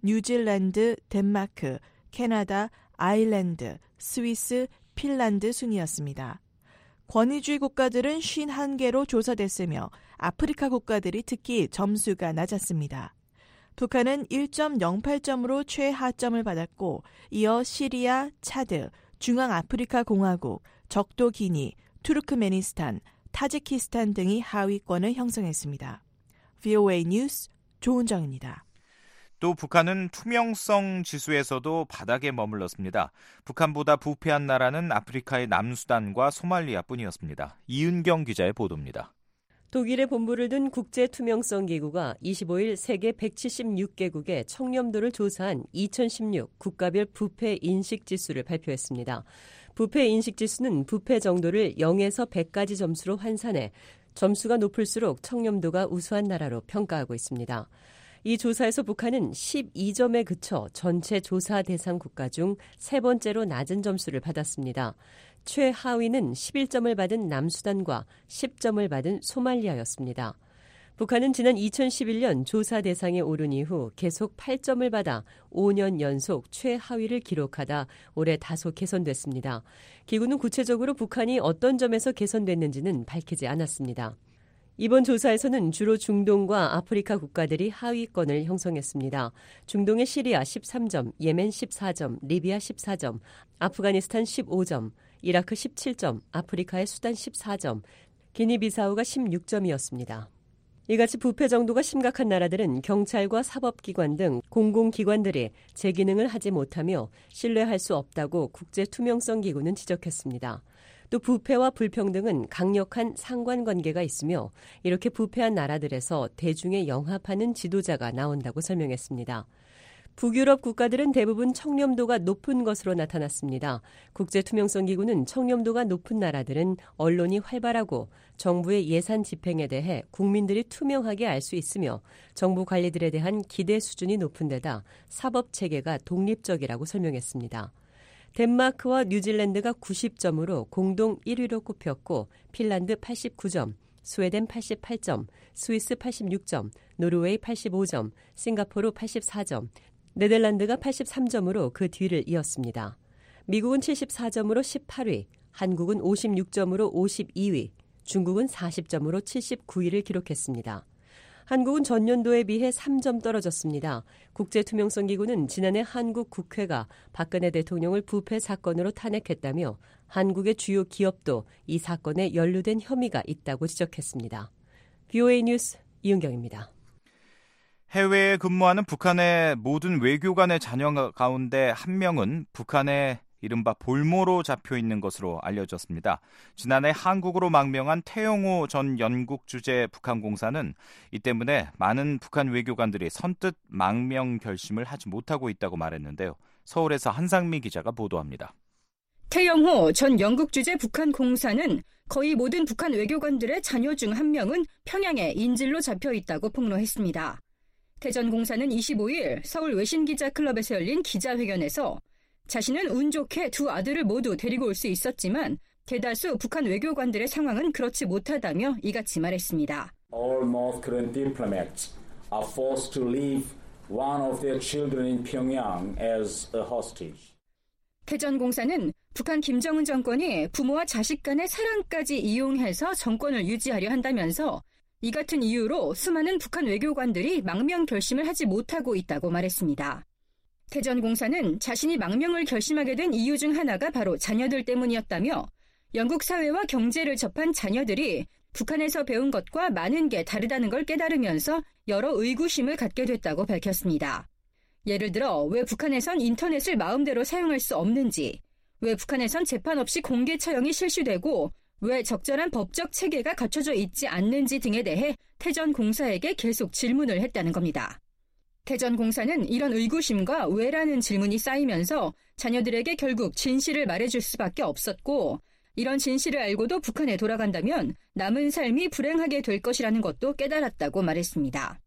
뉴질랜드, 덴마크, 캐나다, 아일랜드, 스위스, 핀란드 순이었습니다. 권위주의 국가들은 51개로 조사됐으며 아프리카 국가들이 특히 점수가 낮았습니다. 북한은 1.08점으로 최하점을 받았고 이어 시리아, 차드, 중앙아프리카 공화국, 적도 기니, 투르크메니스탄, 타지키스탄 등이 하위권을 형성했습니다. VOA 뉴스 조은정입니다. 또 북한은 투명성 지수에서도 바닥에 머물렀습니다. 북한보다 부패한 나라는 아프리카의 남수단과 소말리아뿐이었습니다. 이은경 기자의 보도입니다. 독일의 본부를 둔 국제투명성기구가 25일 세계 176개국의 청렴도를 조사한 2016 국가별 부패 인식지수를 발표했습니다. 부패 인식지수는 부패 정도를 0에서 100까지 점수로 환산해 점수가 높을수록 청렴도가 우수한 나라로 평가하고 있습니다. 이 조사에서 북한은 12점에 그쳐 전체 조사 대상 국가 중 세 번째로 낮은 점수를 받았습니다. 최하위는 11점을 받은 남수단과 10점을 받은 소말리아였습니다. 북한은 지난 2011년 조사 대상에 오른 이후 계속 8점을 받아 5년 연속 최하위를 기록하다 올해 다소 개선됐습니다. 기구는 구체적으로 북한이 어떤 점에서 개선됐는지는 밝히지 않았습니다. 이번 조사에서는 주로 중동과 아프리카 국가들이 하위권을 형성했습니다. 중동의 시리아 13점, 예멘 14점, 리비아 14점, 아프가니스탄 15점, 이라크 17점, 아프리카의 수단 14점, 기니비사우가 16점이었습니다. 이같이 부패 정도가 심각한 나라들은 경찰과 사법기관 등 공공기관들이 제 기능을 하지 못하며 신뢰할 수 없다고 국제투명성기구는 지적했습니다. 또 부패와 불평등은 강력한 상관관계가 있으며 이렇게 부패한 나라들에서 대중에 영합하는 지도자가 나온다고 설명했습니다. 북유럽 국가들은 대부분 청렴도가 높은 것으로 나타났습니다. 국제투명성기구는 청렴도가 높은 나라들은 언론이 활발하고 정부의 예산 집행에 대해 국민들이 투명하게 알 수 있으며 정부 관리들에 대한 기대 수준이 높은 데다 사법체계가 독립적이라고 설명했습니다. 덴마크와 뉴질랜드가 90점으로 공동 1위로 꼽혔고 핀란드 89점, 스웨덴 88점, 스위스 86점, 노르웨이 85점, 싱가포르 84점, 네덜란드가 83점으로 그 뒤를 이었습니다. 미국은 74점으로 18위, 한국은 56점으로 52위, 중국은 40점으로 79위를 기록했습니다. 한국은 전년도에 비해 3점 떨어졌습니다. 국제투명성기구는 지난해 한국 국회가 박근혜 대통령을 부패 사건으로 탄핵했다며 한국의 주요 기업도 이 사건에 연루된 혐의가 있다고 지적했습니다. VOA 뉴스 이은경입니다. 해외에 근무하는 북한의 모든 외교관의 자녀 가운데 한 명은 북한의 이른바 볼모로 잡혀 있는 것으로 알려졌습니다. 지난해 한국으로 망명한 태영호 전 영국 주재 북한 공사는 이 때문에 많은 북한 외교관들이 선뜻 망명 결심을 하지 못하고 있다고 말했는데요. 서울에서 한상미 기자가 보도합니다. 태영호 전 영국 주재 북한 공사는 거의 모든 북한 외교관들의 자녀 중 한 명은 평양에 인질로 잡혀 있다고 폭로했습니다. 태 전 공사는 25일 서울 외신기자클럽에서 열린 기자회견에서 자신은 운 좋게 두 아들을 모두 데리고 올 수 있었지만 대다수 북한 외교관들의 상황은 그렇지 못하다며 이같이 말했습니다. All North Korean diplomats are forced to leave one of their children in Pyongyang as a hostage. 태 전 공사는 북한 김정은 정권이 부모와 자식 간의 사랑까지 이용해서 정권을 유지하려 한다면서 이 같은 이유로 수많은 북한 외교관들이 망명 결심을 하지 못하고 있다고 말했습니다. 태 전 공사는 자신이 망명을 결심하게 된 이유 중 하나가 바로 자녀들 때문이었다며 영국 사회와 경제를 접한 자녀들이 북한에서 배운 것과 많은 게 다르다는 걸 깨달으면서 여러 의구심을 갖게 됐다고 밝혔습니다. 예를 들어 왜 북한에선 인터넷을 마음대로 사용할 수 없는지, 왜 북한에선 재판 없이 공개 처형이 실시되고 왜 적절한 법적 체계가 갖춰져 있지 않는지 등에 대해 태 전 공사에게 계속 질문을 했다는 겁니다. 태 전 공사는 이런 의구심과 왜라는 질문이 쌓이면서 자녀들에게 결국 진실을 말해줄 수밖에 없었고 이런 진실을 알고도 북한에 돌아간다면 남은 삶이 불행하게 될 것이라는 것도 깨달았다고 말했습니다.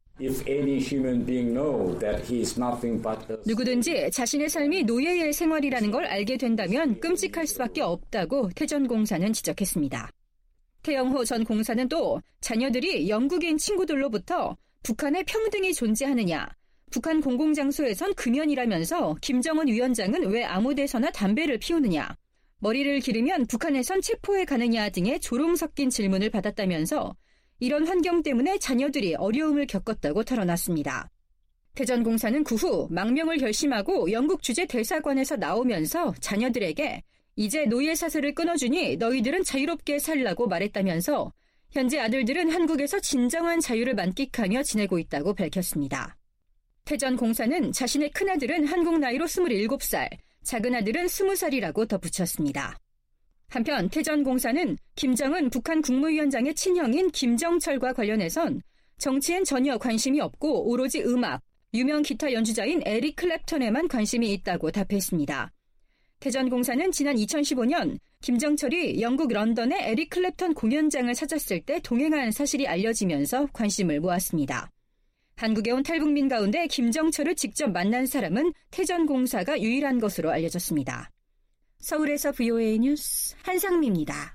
누구든지 자신의 삶이 노예의 생활이라는 걸 알게 된다면 끔찍할 수밖에 없다고 태 전 공사는 지적했습니다. 태영호 전 공사는 또 자녀들이 영국인 친구들로부터 북한에 평등이 존재하느냐, 북한 공공장소에선 금연이라면서 김정은 위원장은 왜 아무 데서나 담배를 피우느냐, 머리를 기르면 북한에선 체포해 가느냐 등의 조롱 섞인 질문을 받았다면서 이런 환경 때문에 자녀들이 어려움을 겪었다고 털어놨습니다. 태 전 공사는 그 후 망명을 결심하고 영국 주재 대사관에서 나오면서 자녀들에게 이제 노예 사슬을 끊어주니 너희들은 자유롭게 살라고 말했다면서 현재 아들들은 한국에서 진정한 자유를 만끽하며 지내고 있다고 밝혔습니다. 태 전 공사는 자신의 큰아들은 한국 나이로 27살, 작은 아들은 20살이라고 덧붙였습니다. 한편 태 전 공사는 김정은 북한 국무위원장의 친형인 김정철과 관련해선 정치엔 전혀 관심이 없고 오로지 음악, 유명 기타 연주자인 에릭 클랩턴에만 관심이 있다고 답했습니다. 태 전 공사는 지난 2015년 김정철이 영국 런던의 에릭 클랩턴 공연장을 찾았을 때 동행한 사실이 알려지면서 관심을 모았습니다. 한국에 온 탈북민 가운데 김정철을 직접 만난 사람은 태 전 공사가 유일한 것으로 알려졌습니다. 서울에서 VOA 뉴스 한상미입니다.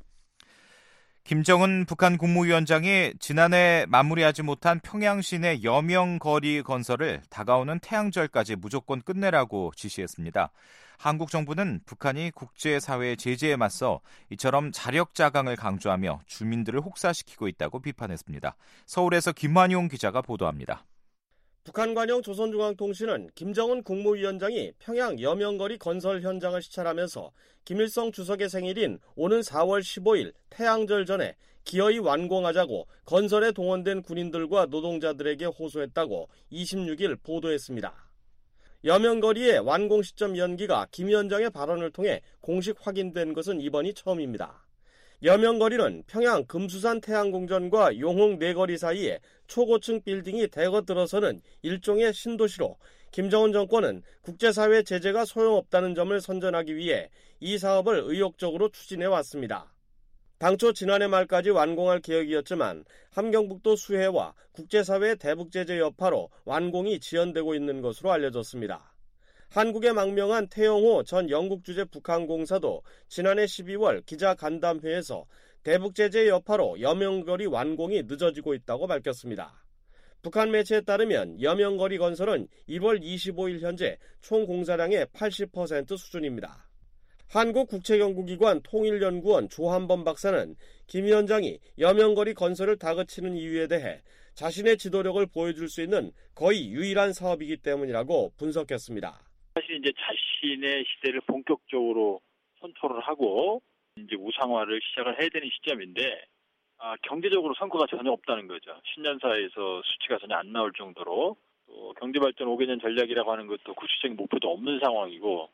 김정은 북한 국무위원장이 지난해 마무리하지 못한 평양 시내 여명거리 건설을 다가오는 태양절까지 무조건 끝내라고 지시했습니다. 한국 정부는 북한이 국제사회의 제재에 맞서 이처럼 자력자강을 강조하며 주민들을 혹사시키고 있다고 비판했습니다. 서울에서 김환용 기자가 보도합니다. 북한 관영 조선중앙통신은 김정은 국무위원장이 평양 여명거리 건설 현장을 시찰하면서 김일성 주석의 생일인 오는 4월 15일 태양절 전에 기어이 완공하자고 건설에 동원된 군인들과 노동자들에게 호소했다고 26일 보도했습니다. 여명거리의 완공 시점 연기가 김 위원장의 발언을 통해 공식 확인된 것은 이번이 처음입니다. 여명거리는 평양 금수산 태양궁전과 용홍 내거리 사이에 초고층 빌딩이 대거 들어서는 일종의 신도시로 김정은 정권은 국제사회 제재가 소용없다는 점을 선전하기 위해 이 사업을 의욕적으로 추진해왔습니다. 당초 지난해 말까지 완공할 계획이었지만 함경북도 수해와 국제사회의 대북제재 여파로 완공이 지연되고 있는 것으로 알려졌습니다. 한국에 망명한 태영호 전 영국 주재 북한 공사도 지난해 12월 기자간담회에서 대북제재 여파로 여명거리 완공이 늦어지고 있다고 밝혔습니다. 북한 매체에 따르면 여명거리 건설은 1월 25일 현재 총 공사량의 80% 수준입니다. 한국국책연구기관 통일연구원 조한범 박사는 김 위원장이 여명거리 건설을 다그치는 이유에 대해 자신의 지도력을 보여줄 수 있는 거의 유일한 사업이기 때문이라고 분석했습니다. 사실 이제 자신의 시대를 본격적으로 선포를 하고 이제 우상화를 시작을 해야 되는 시점인데 경제적으로 성과가 전혀 없다는 거죠. 신년사에서 수치가 전혀 안 나올 정도로 또 경제발전 5개년 전략이라고 하는 것도 구체적인 목표도 없는 상황이고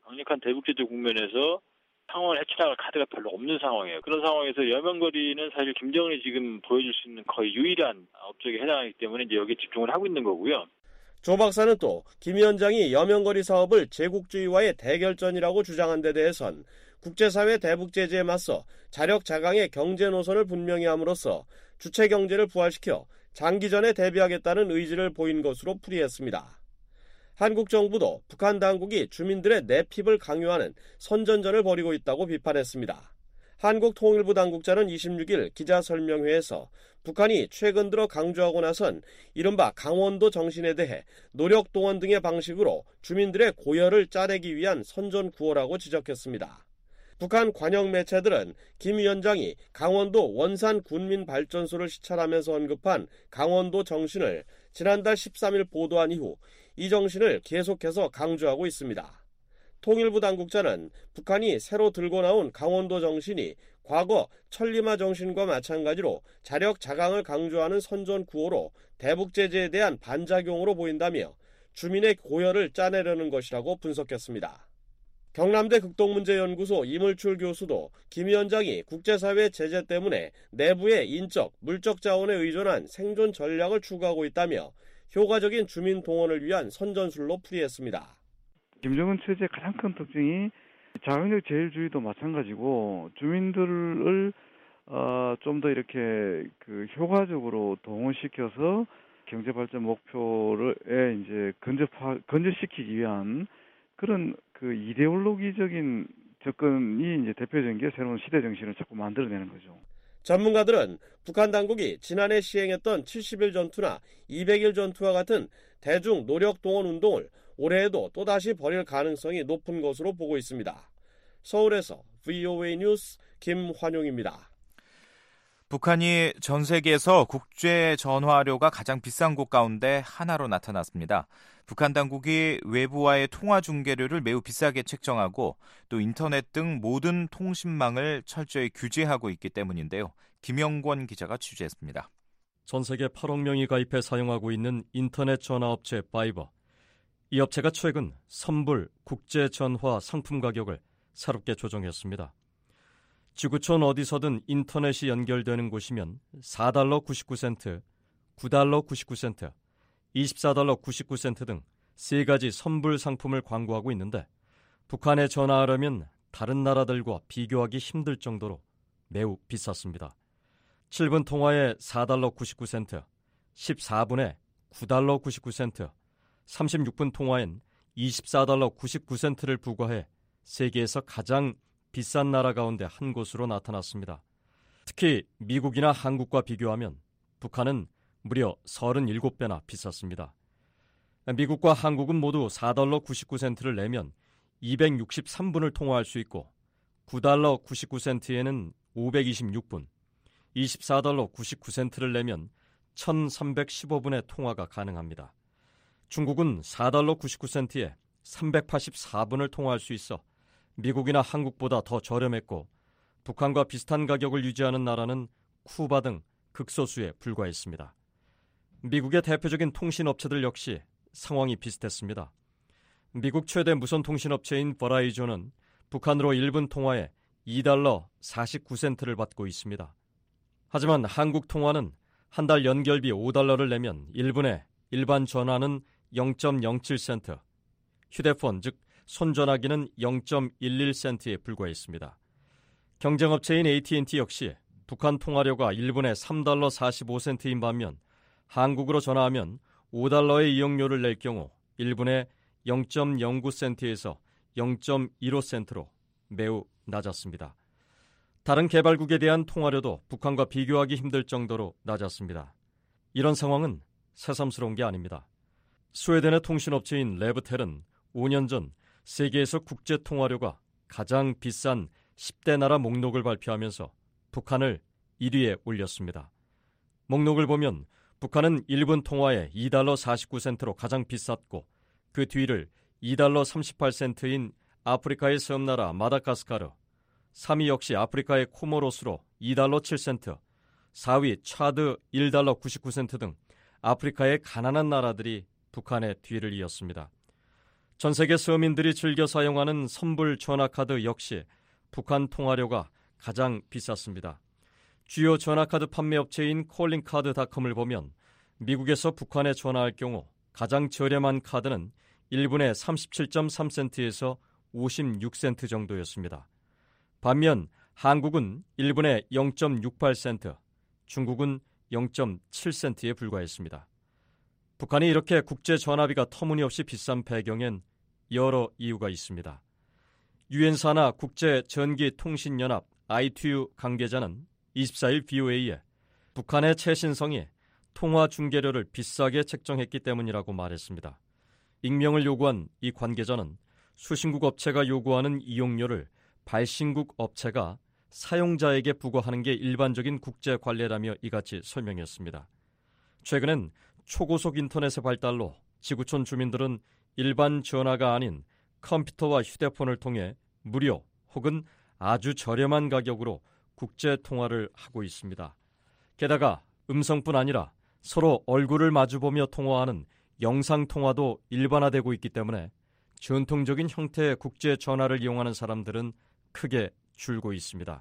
강력한 대북제재 국면에서 상황을 헤쳐나갈 카드가 별로 없는 상황이에요. 그런 상황에서 여명거리는 사실 김정은이 지금 보여줄 수 있는 거의 유일한 업적에 해당하기 때문에 이제 여기에 집중을 하고 있는 거고요. 조 박사는 또 김 위원장이 여명거리 사업을 제국주의와의 대결전이라고 주장한 데 대해선 국제사회 대북 제재에 맞서 자력자강의 경제 노선을 분명히 함으로써 주체 경제를 부활시켜 장기전에 대비하겠다는 의지를 보인 것으로 풀이했습니다. 한국 정부도 북한 당국이 주민들의 내핍을 강요하는 선전전을 벌이고 있다고 비판했습니다. 한국통일부 당국자는 26일 기자설명회에서 북한이 최근 들어 강조하고 나선 이른바 강원도 정신에 대해 노력동원 등의 방식으로 주민들의 고열을 짜내기 위한 선전구호라고 지적했습니다. 북한 관영 매체들은 김 위원장이 강원도 원산 군민발전소를 시찰하면서 언급한 강원도 정신을 지난달 13일 보도한 이후 이 정신을 계속해서 강조하고 있습니다. 통일부 당국자는 북한이 새로 들고 나온 강원도 정신이 과거 천리마 정신과 마찬가지로 자력자강을 강조하는 선전구호로 대북제재에 대한 반작용으로 보인다며 주민의 고열을 짜내려는 것이라고 분석했습니다. 경남대 극동문제연구소 이물출 교수도 김 위원장이 국제사회 제재 때문에 내부의 인적, 물적 자원에 의존한 생존 전략을 추구하고 있다며 효과적인 주민 동원을 위한 선전술로 풀이했습니다. 김정은 체제의 가장 큰 특징이 자강적 제일주의도 마찬가지고 주민들을 좀 더 이렇게 효과적으로 동원시켜서 경제 발전 목표를 이제 건전시키기 위한 그런 이데올로기적인 접근이 이제 대표적인 게 새로운 시대 정신을 자꾸 만들어내는 거죠. 전문가들은 북한 당국이 지난해 시행했던 70일 전투나 200일 전투와 같은 대중 노력 동원 운동을 올해에도 또다시 벌일 가능성이 높은 것으로 보고 있습니다. 서울에서 VOA 뉴스 김환용입니다. 북한이 전 세계에서 국제 전화료가 가장 비싼 곳 가운데 하나로 나타났습니다. 북한 당국이 외부와의 통화 중개료를 매우 비싸게 책정하고 또 인터넷 등 모든 통신망을 철저히 규제하고 있기 때문인데요. 김영권 기자가 취재했습니다. 전 세계 8억 명이 가입해 사용하고 있는 인터넷 전화업체 바이버. 이 업체가 최근 선불 국제 전화 상품 가격을 새롭게 조정했습니다. 지구촌 어디서든 인터넷이 연결되는 곳이면 4달러 99센트, 9달러 99센트, 24달러 99센트 등 세 가지 선불 상품을 광고하고 있는데 북한에 전화하려면 다른 나라들과 비교하기 힘들 정도로 매우 비쌌습니다. 7분 통화에 4달러 99센트, 14분에 9달러 99센트, 36분 통화엔 24달러 99센트를 부과해 세계에서 가장 비싼 나라 가운데 한 곳으로 나타났습니다. 특히 미국이나 한국과 비교하면 북한은 무려 37배나 비쌌습니다. 미국과 한국은 모두 4달러 99센트를 내면 263분을 통화할 수 있고 9달러 99센트에는 526분, 24달러 99센트를 내면 1315분의 통화가 가능합니다. 중국은 4달러 99센트에 384분을 통화할 수 있어 미국이나 한국보다 더 저렴했고 북한과 비슷한 가격을 유지하는 나라는 쿠바 등 극소수에 불과했습니다. 미국의 대표적인 통신업체들 역시 상황이 비슷했습니다. 미국 최대 무선 통신업체인 버라이존은 북한으로 1분 통화에 2달러 49센트를 받고 있습니다. 하지만 한국 통화는 한 달 연결비 5달러를 내면 1분에 일반 전화는 0.07센트, 휴대폰 즉 손전화기는 0.11센트에 불과했습니다. 경쟁업체인 AT&T 역시 북한 통화료가 1분에 3달러 45센트인 반면 한국으로 전화하면 5달러의 이용료를 낼 경우 1분에 0.09센트에서 0.15센트로 매우 낮았습니다. 다른 개발국에 대한 통화료도 북한과 비교하기 힘들 정도로 낮았습니다. 이런 상황은 새삼스러운 게 아닙니다. 스웨덴의 통신업체인 레브텔은 5년 전 세계에서 국제 통화료가 가장 비싼 10대 나라 목록을 발표하면서 북한을 1위에 올렸습니다. 목록을 보면 북한은 1분 통화에 2달러 49센트로 가장 비쌌고 그 뒤를 2달러 38센트인 아프리카의 섬나라 마다가스카르, 3위 역시 아프리카의 코모로스로 2달러 7센트, 4위 차드 1달러 99센트 등 아프리카의 가난한 나라들이 북한의 뒤를 이었습니다. 전 세계 서민들이 즐겨 사용하는 선불 전화카드 역시 북한 통화료가 가장 비쌌습니다. 주요 전화카드 판매 업체인 콜링카드닷컴을 보면 미국에서 북한에 전화할 경우 가장 저렴한 카드는 1분에 37.3센트에서 56센트 정도였습니다. 반면 한국은 1분에 0.68센트, 중국은 0.7센트에 불과했습니다. 북한이 이렇게 국제 전화비가 터무니없이 비싼 배경엔 여러 이유가 있습니다. 유엔사나 국제전기통신연합 ITU 관계자는 24일 BOA에 북한의 최신성이 통화 중계료를 비싸게 책정했기 때문이라고 말했습니다. 익명을 요구한 이 관계자는 수신국 업체가 요구하는 이용료를 발신국 업체가 사용자에게 부과하는 게 일반적인 국제 관례라며 이같이 설명했습니다. 최근엔 초고속 인터넷의 발달로 지구촌 주민들은 일반 전화가 아닌 컴퓨터와 휴대폰을 통해 무료 혹은 아주 저렴한 가격으로 국제 통화를 하고 있습니다. 게다가 음성뿐 아니라 서로 얼굴을 마주보며 통화하는 영상통화도 일반화되고 있기 때문에 전통적인 형태의 국제 전화를 이용하는 사람들은 크게 줄고 있습니다.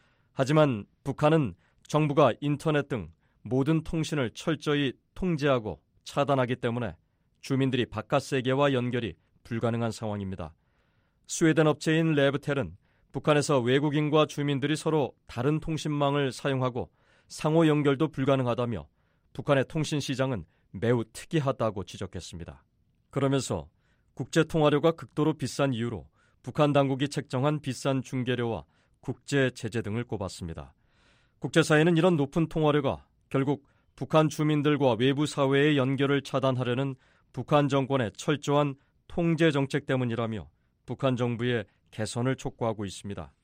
하지만 북한은 정부가 인터넷 등 모든 통신을 철저히 통제하고 차단하기 때문에 주민들이 바깥 세계와 연결이 불가능한 상황입니다. 스웨덴 업체인 레브텔은 북한에서 외국인과 주민들이 서로 다른 통신망을 사용하고 상호 연결도 불가능하다며 북한의 통신 시장은 매우 특이하다고 지적했습니다. 그러면서 국제 통화료가 극도로 비싼 이유로 북한 당국이 책정한 비싼 중계료와 국제 제재 등을 꼽았습니다. 국제사회는 이런 높은 통화료가 결국 북한 주민들과 외부 사회의 연결을 차단하려는 북한 정권의 철저한 통제 정책 때문이라며 북한 정부의 개선을 촉구하고 있습니다.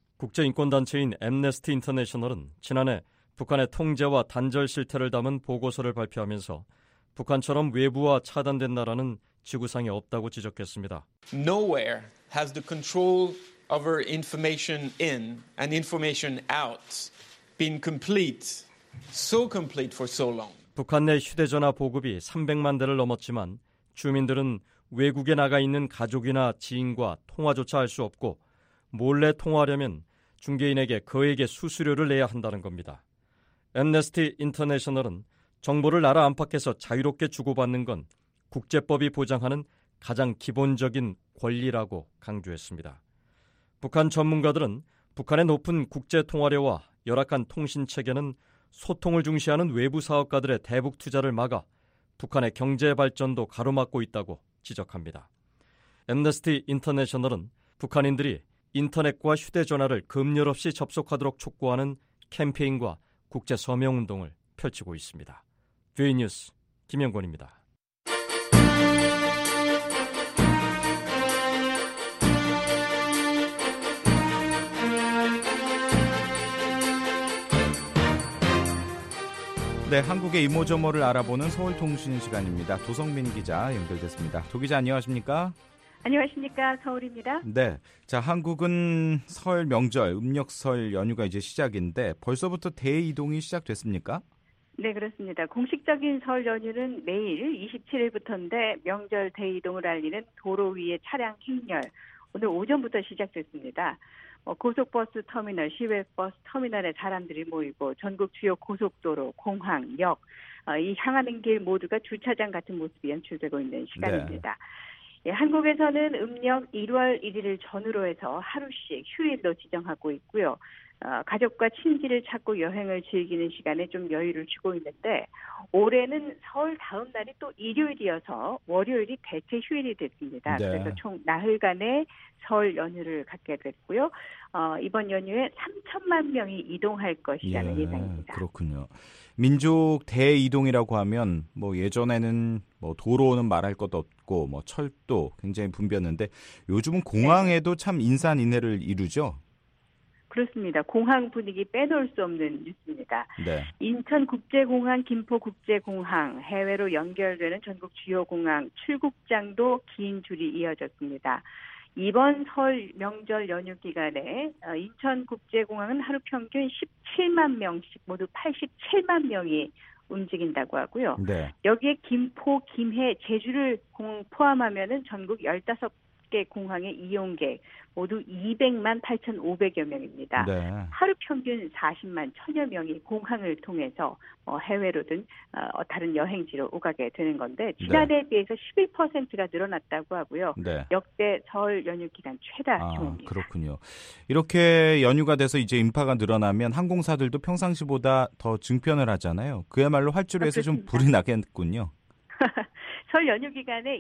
국제인권단체인 앰네스티 인터내셔널은 지난해 북한의 통제와 단절 실태를 담은 보고서를 발표하면서 북한처럼 외부와 차단된 나라는 지구상에 없다고 지적했습니다. Nowhere has the control over information in and information out been complete, so complete for so long. 북한 내 휴대전화 보급이 300만 대를 넘었지만 주민들은 외국에 나가 있는 가족이나 지인과 통화조차 할 수 없고 몰래 통화하려면 중개인에게 거액의 수수료를 내야 한다는 겁니다. 앰네스티 인터내셔널은 정보를 나라 안팎에서 자유롭게 주고받는 건 국제법이 보장하는 가장 기본적인 권리라고 강조했습니다. 북한 전문가들은 북한의 높은 국제 통화료와 열악한 통신 체계는 소통을 중시하는 외부 사업가들의 대북 투자를 막아 북한의 경제 발전도 가로막고 있다고 지적합니다. 앰네스티 인터내셔널은 북한인들이 인터넷과 휴대전화를 검열 없이 접속하도록 촉구하는 캠페인과 국제 서명운동을 펼치고 있습니다. VOA 뉴스 김영권입니다. 네, 한국의 이모저모를 알아보는 서울통신 시간입니다. 도성민 기자 연결됐습니다. 도 기자 안녕하십니까? 안녕하십니까? 서울입니다. 네, 자 한국은 설 명절, 음력설 연휴가 이제 시작인데 벌써부터 대이동이 시작됐습니까? 네, 그렇습니다. 공식적인 설 연휴는 내일 27일부터인데 명절 대이동을 알리는 도로 위의 차량 행렬 오늘 오전부터 시작됐습니다. 고속버스 터미널, 시외버스 터미널에 사람들이 모이고 전국 주요 고속도로, 공항, 역, 이 향하는 길 모두가 주차장 같은 모습이 연출되고 있는 시간입니다. 네. 예, 한국에서는 음력 1월 1일을 전후로 해서 하루씩 휴일로 지정하고 있고요. 가족과 친지를 찾고 여행을 즐기는 시간에 좀 여유를 주고 있는데 올해는 설 다음 날이 또 일요일이어서 월요일이 대체 휴일이 됐습니다. 네. 그래서 총 나흘간의 설 연휴를 갖게 됐고요. 이번 연휴에 3천만 명이 이동할 것이라는 예상입니다. 그렇군요. 민족 대이동이라고 하면 뭐 예전에는 뭐 도로는 말할 것도 없고 뭐 철도 굉장히 붐볐는데 요즘은 공항에도 참 인산인해를 이루죠. 그렇습니다. 공항 분위기 빼놓을 수 없는 뉴스입니다. 네. 인천국제공항, 김포국제공항, 해외로 연결되는 전국 주요 공항, 출국장도 긴 줄이 이어졌습니다. 이번 설 명절 연휴 기간에 인천국제공항은 하루 평균 17만 명씩 모두 87만 명이 움직인다고 하고요. 네. 여기에 김포, 김해, 제주를 포함하면은 전국 15개 공항의 이용객 모두 200만 8,500여 명입니다. 네. 하루 평균 40만 1,000여 명이 공항을 통해서 해외로든 다른 여행지로 오가게 되는 건데 지난해에 비해서 11%가 늘어났다고 하고요. 네. 역대 설 연휴 기간 최다 규모입니다. 그렇군요. 이렇게 연휴가 돼서 이제 인파가 늘어나면 항공사들도 평상시보다 더 증편을 하잖아요. 그야말로 활주로 해서 좀 불이 나겠군요. 설 연휴 기간에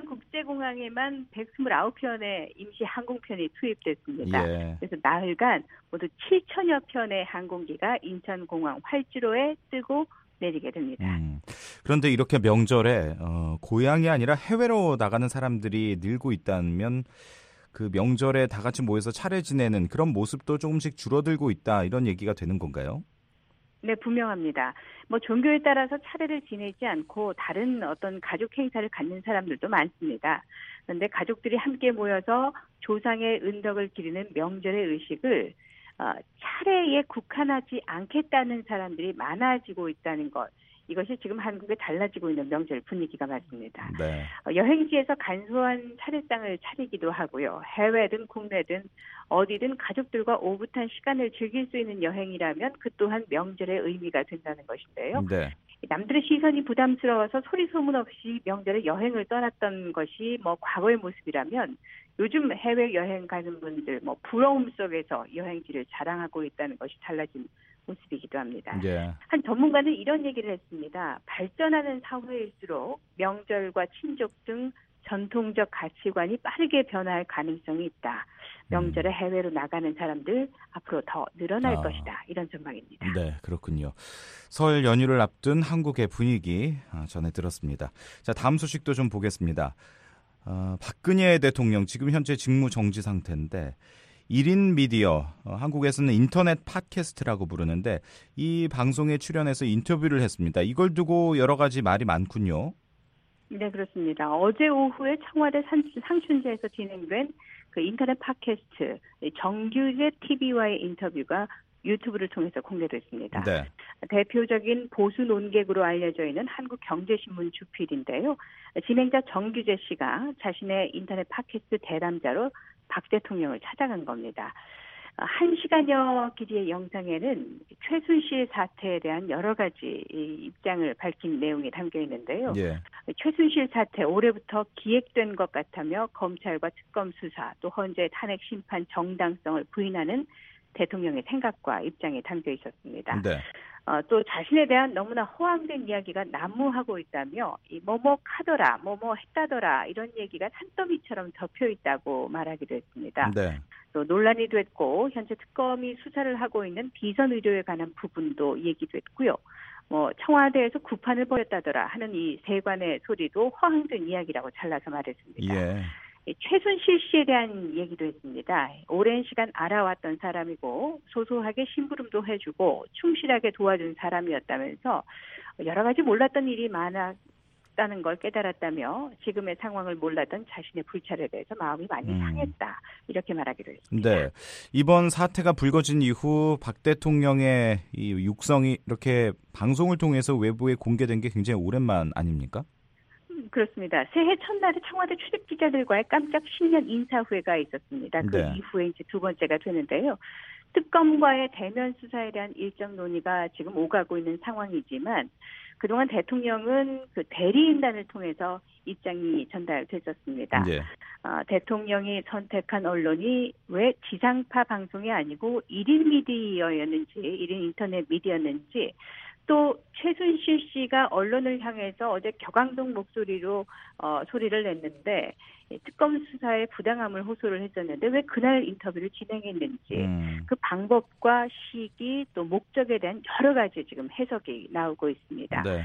인천국제공항에만 129편의 임시 항공편이 투입됐습니다. 예. 그래서 나흘간 모두 7천여 편의 항공기가 인천공항 활주로에 뜨고 내리게 됩니다. 그런데 이렇게 명절에 고향이 아니라 해외로 나가는 사람들이 늘고 있다면 그 명절에 다 같이 모여서 차례 지내는 그런 모습도 조금씩 줄어들고 있다 이런 얘기가 되는 건가요? 네, 분명합니다. 종교에 따라서 차례를 지내지 않고 다른 어떤 가족 행사를 갖는 사람들도 많습니다. 그런데 가족들이 함께 모여서 조상의 은덕을 기리는 명절의 의식을 차례에 국한하지 않겠다는 사람들이 많아지고 있다는 것. 이것이 지금 한국에 달라지고 있는 명절 분위기가 맞습니다. 네. 여행지에서 간소한 차례상을 차리기도 하고요. 해외든 국내든 어디든 가족들과 오붓한 시간을 즐길 수 있는 여행이라면 그 또한 명절의 의미가 된다는 것인데요. 네. 남들의 시선이 부담스러워서 소리 소문 없이 명절에 여행을 떠났던 것이 과거의 모습이라면 요즘 해외 여행 가는 분들 부러움 속에서 여행지를 자랑하고 있다는 것이 달라진 모습이기도 합니다. 예. 한 전문가는 이런 얘기를 했습니다. 발전하는 사회일수록 명절과 친족 등 전통적 가치관이 빠르게 변화할 가능성이 있다. 명절에 해외로 나가는 사람들 앞으로 더 늘어날 것이다. 이런 전망입니다. 네, 그렇군요. 설 연휴를 앞둔 한국의 분위기 전해 들었습니다. 자, 다음 소식도 좀 보겠습니다. 박근혜 대통령 지금 현재 직무 정지 상태인데 1인 미디어, 한국에서는 인터넷 팟캐스트라고 부르는데 이 방송에 출연해서 인터뷰를 했습니다. 이걸 두고 여러 가지 말이 많군요. 네, 그렇습니다. 어제 오후에 청와대 상춘제에서 진행된 그 인터넷 팟캐스트 정규재 TV와의 인터뷰가 유튜브를 통해서 공개됐습니다. 네. 대표적인 보수 논객으로 알려져 있는 한국경제신문 주필인데요. 진행자 정규재 씨가 자신의 인터넷 팟캐스트 대담자로 박 대통령을 찾아간 겁니다. 1시간여 길이의 영상에는 최순실 사태에 대한 여러 가지 입장을 밝힌 내용이 담겨 있는데요. 예. 최순실 사태 올해부터 기획된 것 같다며 검찰과 특검 수사 또 헌재 탄핵 심판 정당성을 부인하는 대통령의 생각과 입장이 담겨 있었습니다. 네. 또 자신에 대한 너무나 허황된 이야기가 난무하고 있다며 뭐뭐 하더라, 뭐뭐 했다더라 이런 얘기가 산더미처럼 덮여 있다고 말하기도 했습니다. 네. 또 논란이 됐고 현재 특검이 수사를 하고 있는 비선 의료에 관한 부분도 얘기됐고요. 청와대에서 구판을 벌였다더라 하는 이 세관의 소리도 허황된 이야기라고 잘라서 말했습니다. 예. 최순실 씨에 대한 얘기도 했습니다. 오랜 시간 알아왔던 사람이고 소소하게 심부름도 해주고 충실하게 도와준 사람이었다면서 여러 가지 몰랐던 일이 많았다는 걸 깨달았다며 지금의 상황을 몰랐던 자신의 불찰에 대해서 마음이 많이 상했다. 이렇게 말하기도 했습니다. 네. 이번 사태가 불거진 이후 박 대통령의 이 육성이 이렇게 방송을 통해서 외부에 공개된 게 굉장히 오랜만 아닙니까? 그렇습니다. 새해 첫날에 청와대 출입 기자들과의 깜짝 신년 인사회가 있었습니다. 그 네. 이후에 이제 두 번째가 되는데요. 특검과의 대면 수사에 대한 일정 논의가 지금 오가고 있는 상황이지만 그동안 대통령은 그 대리인단을 통해서 입장이 전달됐었습니다. 네. 대통령이 선택한 언론이 왜 지상파 방송이 아니고 1인 미디어였는지 1인 인터넷 미디어였는지 또 최순실 씨가 언론을 향해서 어제 격앙동 목소리로 소리를 냈는데 특검 수사에 부당함을 호소를 했었는데 왜 그날 인터뷰를 진행했는지 그 방법과 시기 또 목적에 대한 여러 가지 지금 해석이 나오고 있습니다. 네.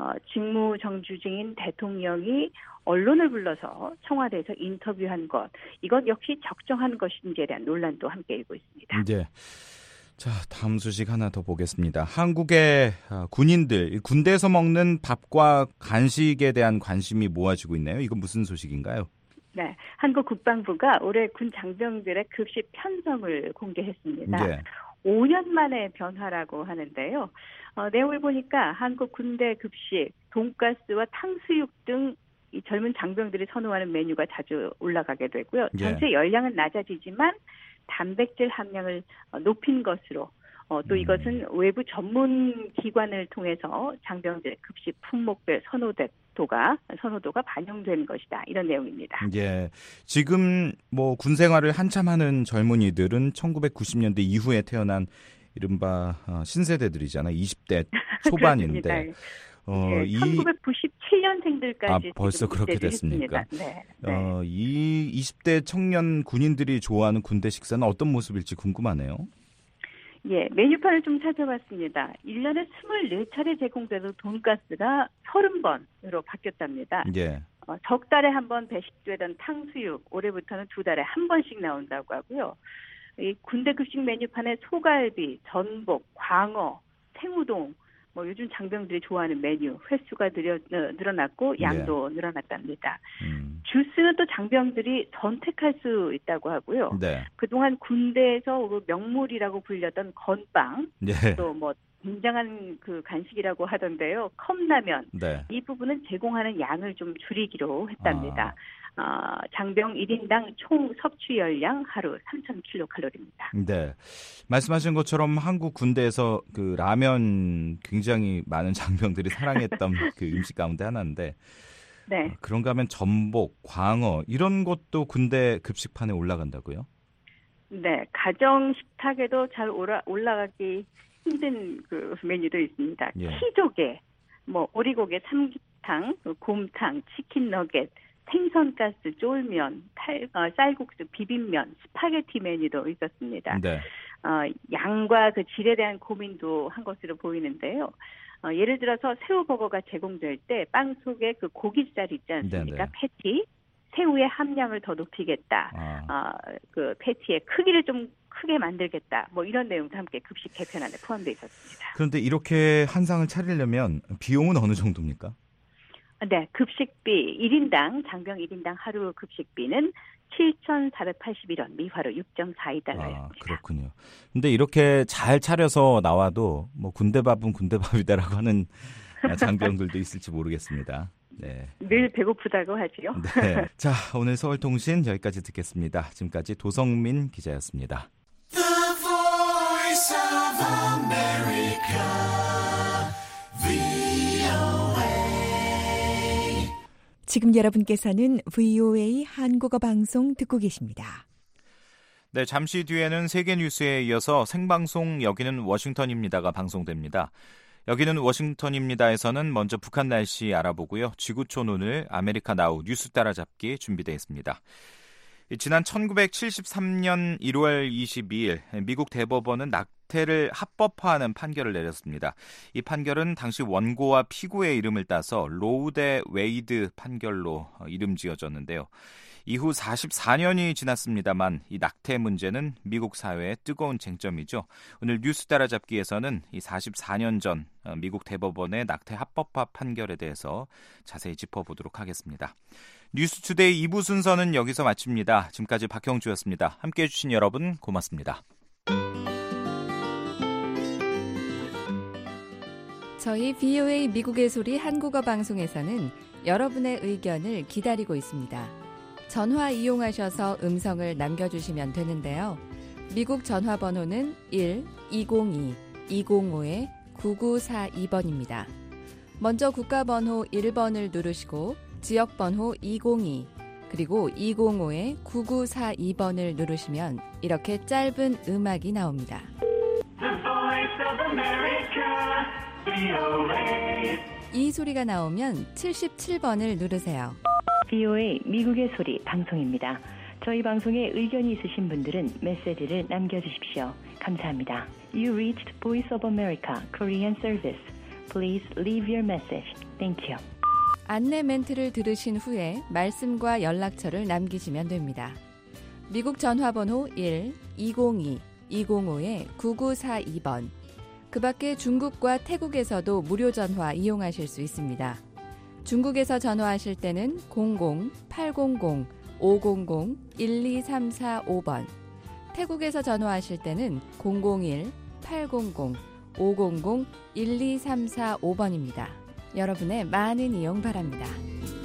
직무 정지 중인 대통령이 언론을 불러서 청와대에서 인터뷰한 것 이것 역시 적정한 것인지에 대한 논란도 함께 일고 있습니다. 네. 자, 다음 소식 하나 더 보겠습니다. 한국의 군인들, 군대에서 먹는 밥과 간식에 대한 관심이 모아지고 있나요? 이건 무슨 소식인가요? 네, 한국 국방부가 올해 군 장병들의 급식 편성을 공개했습니다. 네. 5년 만의 변화라고 하는데요. 내용을 보니까 한국 군대 급식, 돈가스와 탕수육 등 이 젊은 장병들이 선호하는 메뉴가 자주 올라가게 되고요. 전체 열량은 낮아지지만 단백질 함량을 높인 것으로 또 이것은 외부 전문 기관을 통해서 장병들 급식 품목별 선호도가 반영된 것이다. 이런 내용입니다. 예, 지금 뭐 군 생활을 한참 하는 젊은이들은 1990년대 이후에 태어난 이른바 신세대들이잖아요. 20대 초반인데. 1997년생들까지 벌써 그렇게 됐습니까? 네. 이 20대 청년 군인들이 좋아하는 군대 식사는 어떤 모습일지 궁금하네요. 예, 메뉴판을 좀 찾아봤습니다. 1년에 24차례 제공되는 돈가스가 30번으로 바뀌었답니다. 예. 석 달에 한 번 배식되던 탕수육, 올해부터는 2달에 한 번씩 나온다고 하고요. 이 군대 급식 메뉴판에 소갈비, 전복, 광어, 생우동, 뭐 요즘 장병들이 좋아하는 메뉴 횟수가 늘어났고 양도 늘어났답니다. 주스는 또 장병들이 선택할 수 있다고 하고요. 네. 그동안 군대에서 명물이라고 불렸던 건빵, 네. 또 뭐 굉장한 그 간식이라고 하던데요. 컵라면 네. 이 부분은 제공하는 양을 좀 줄이기로 했답니다. 장병 1인당 총 섭취 열량 하루 3,000kcal입니다. 네, 말씀하신 것처럼 한국 군대에서 그 라면 굉장히 많은 장병들이 사랑했던 그 음식 가운데 하나인데, 네. 그런가 하면 전복, 광어 이런 것도 군대 급식판에 올라간다고요? 네, 가정 식탁에도 잘 올라가기 힘든 그 메뉴도 있습니다. 예. 키조개, 뭐 오리고개 삼계탕, 곰탕, 치킨 너겟, 생선가스, 쫄면, 쌀국수, 비빔면, 스파게티 메뉴도 있었습니다. 네. 양과 그 질에 대한 고민도 한 것으로 보이는데요. 예를 들어서 새우버거가 제공될 때 빵 속에 그 고깃살 있지 않습니까? 네네. 패티, 새우의 함량을 더 높이겠다. 그 패티의 크기를 좀 크게 만들겠다. 뭐 이런 내용도 함께 급식 개편안에 포함되어 있었습니다. 그런데 이렇게 한 상을 차리려면 비용은 어느 정도입니까? 네, 급식비 1인당 장병 1인당 하루 급식비는 7,481원, 미화로 6.42달러였습니다. 그렇군요. 근데 이렇게 잘 차려서 나와도 뭐 군대밥은 군대밥이다라고 하는 장병들도 있을지 모르겠습니다. 네. 늘 배고프다고 하지요. 네. 자, 오늘 서울통신 여기까지 듣겠습니다. 지금까지 도성민 기자였습니다. The Voice of America, VOA. 지금 여러분께서는 VOA 한국어 방송 듣고 계십니다. 네, 잠시 뒤에는 세계 뉴스에 이어서 생방송 여기는 워싱턴입니다가 방송됩니다. 여기는 워싱턴입니다에서는 먼저 북한 날씨 알아보고요. 지구촌 오늘 아메리카 나우 뉴스 따라잡기 준비되어 있습니다. 지난 1973년 1월 22일 미국 대법원은 낙태를 합법화하는 판결을 내렸습니다. 이 판결은 당시 원고와 피고의 이름을 따서 로우 대 웨이드 판결로 이름 지어졌는데요. 이후 44년이 지났습니다만 이 낙태 문제는 미국 사회의 뜨거운 쟁점이죠. 오늘 뉴스 따라잡기에서는 이 44년 전 미국 대법원의 낙태 합법화 판결에 대해서 자세히 짚어보도록 하겠습니다. 뉴스투데이 2부 순서는 여기서 마칩니다. 지금까지 박형주였습니다. 함께해 주신 여러분 고맙습니다. 저희 VOA 미국의 소리 한국어 방송에서는 여러분의 의견을 기다리고 있습니다. 전화 이용하셔서 음성을 남겨주시면 되는데요. 미국 전화번호는 1-202-205-9942번입니다. 먼저 국가번호 1번을 누르시고 지역번호 202 그리고 205-9942번을 누르시면 이렇게 짧은 음악이 나옵니다. 이 소리가 나오면 77번을 누르세요. VOA 미국의 소리 방송입니다. 저희 방송에 의견이 있으신 분들은 메시지를 남겨주십시오. 감사합니다. You reached Voice of America Korean Service. Please leave your message. Thank you. 안내 멘트를 들으신 후에 말씀과 연락처를 남기시면 됩니다. 미국 전화번호 1-202-205-9942번. 그 밖에 중국과 태국에서도 무료 전화 이용하실 수 있습니다. 중국에서 전화하실 때는 00-800-500-12345번, 태국에서 전화하실 때는 001-800-500-12345번입니다. 여러분의 많은 이용 바랍니다.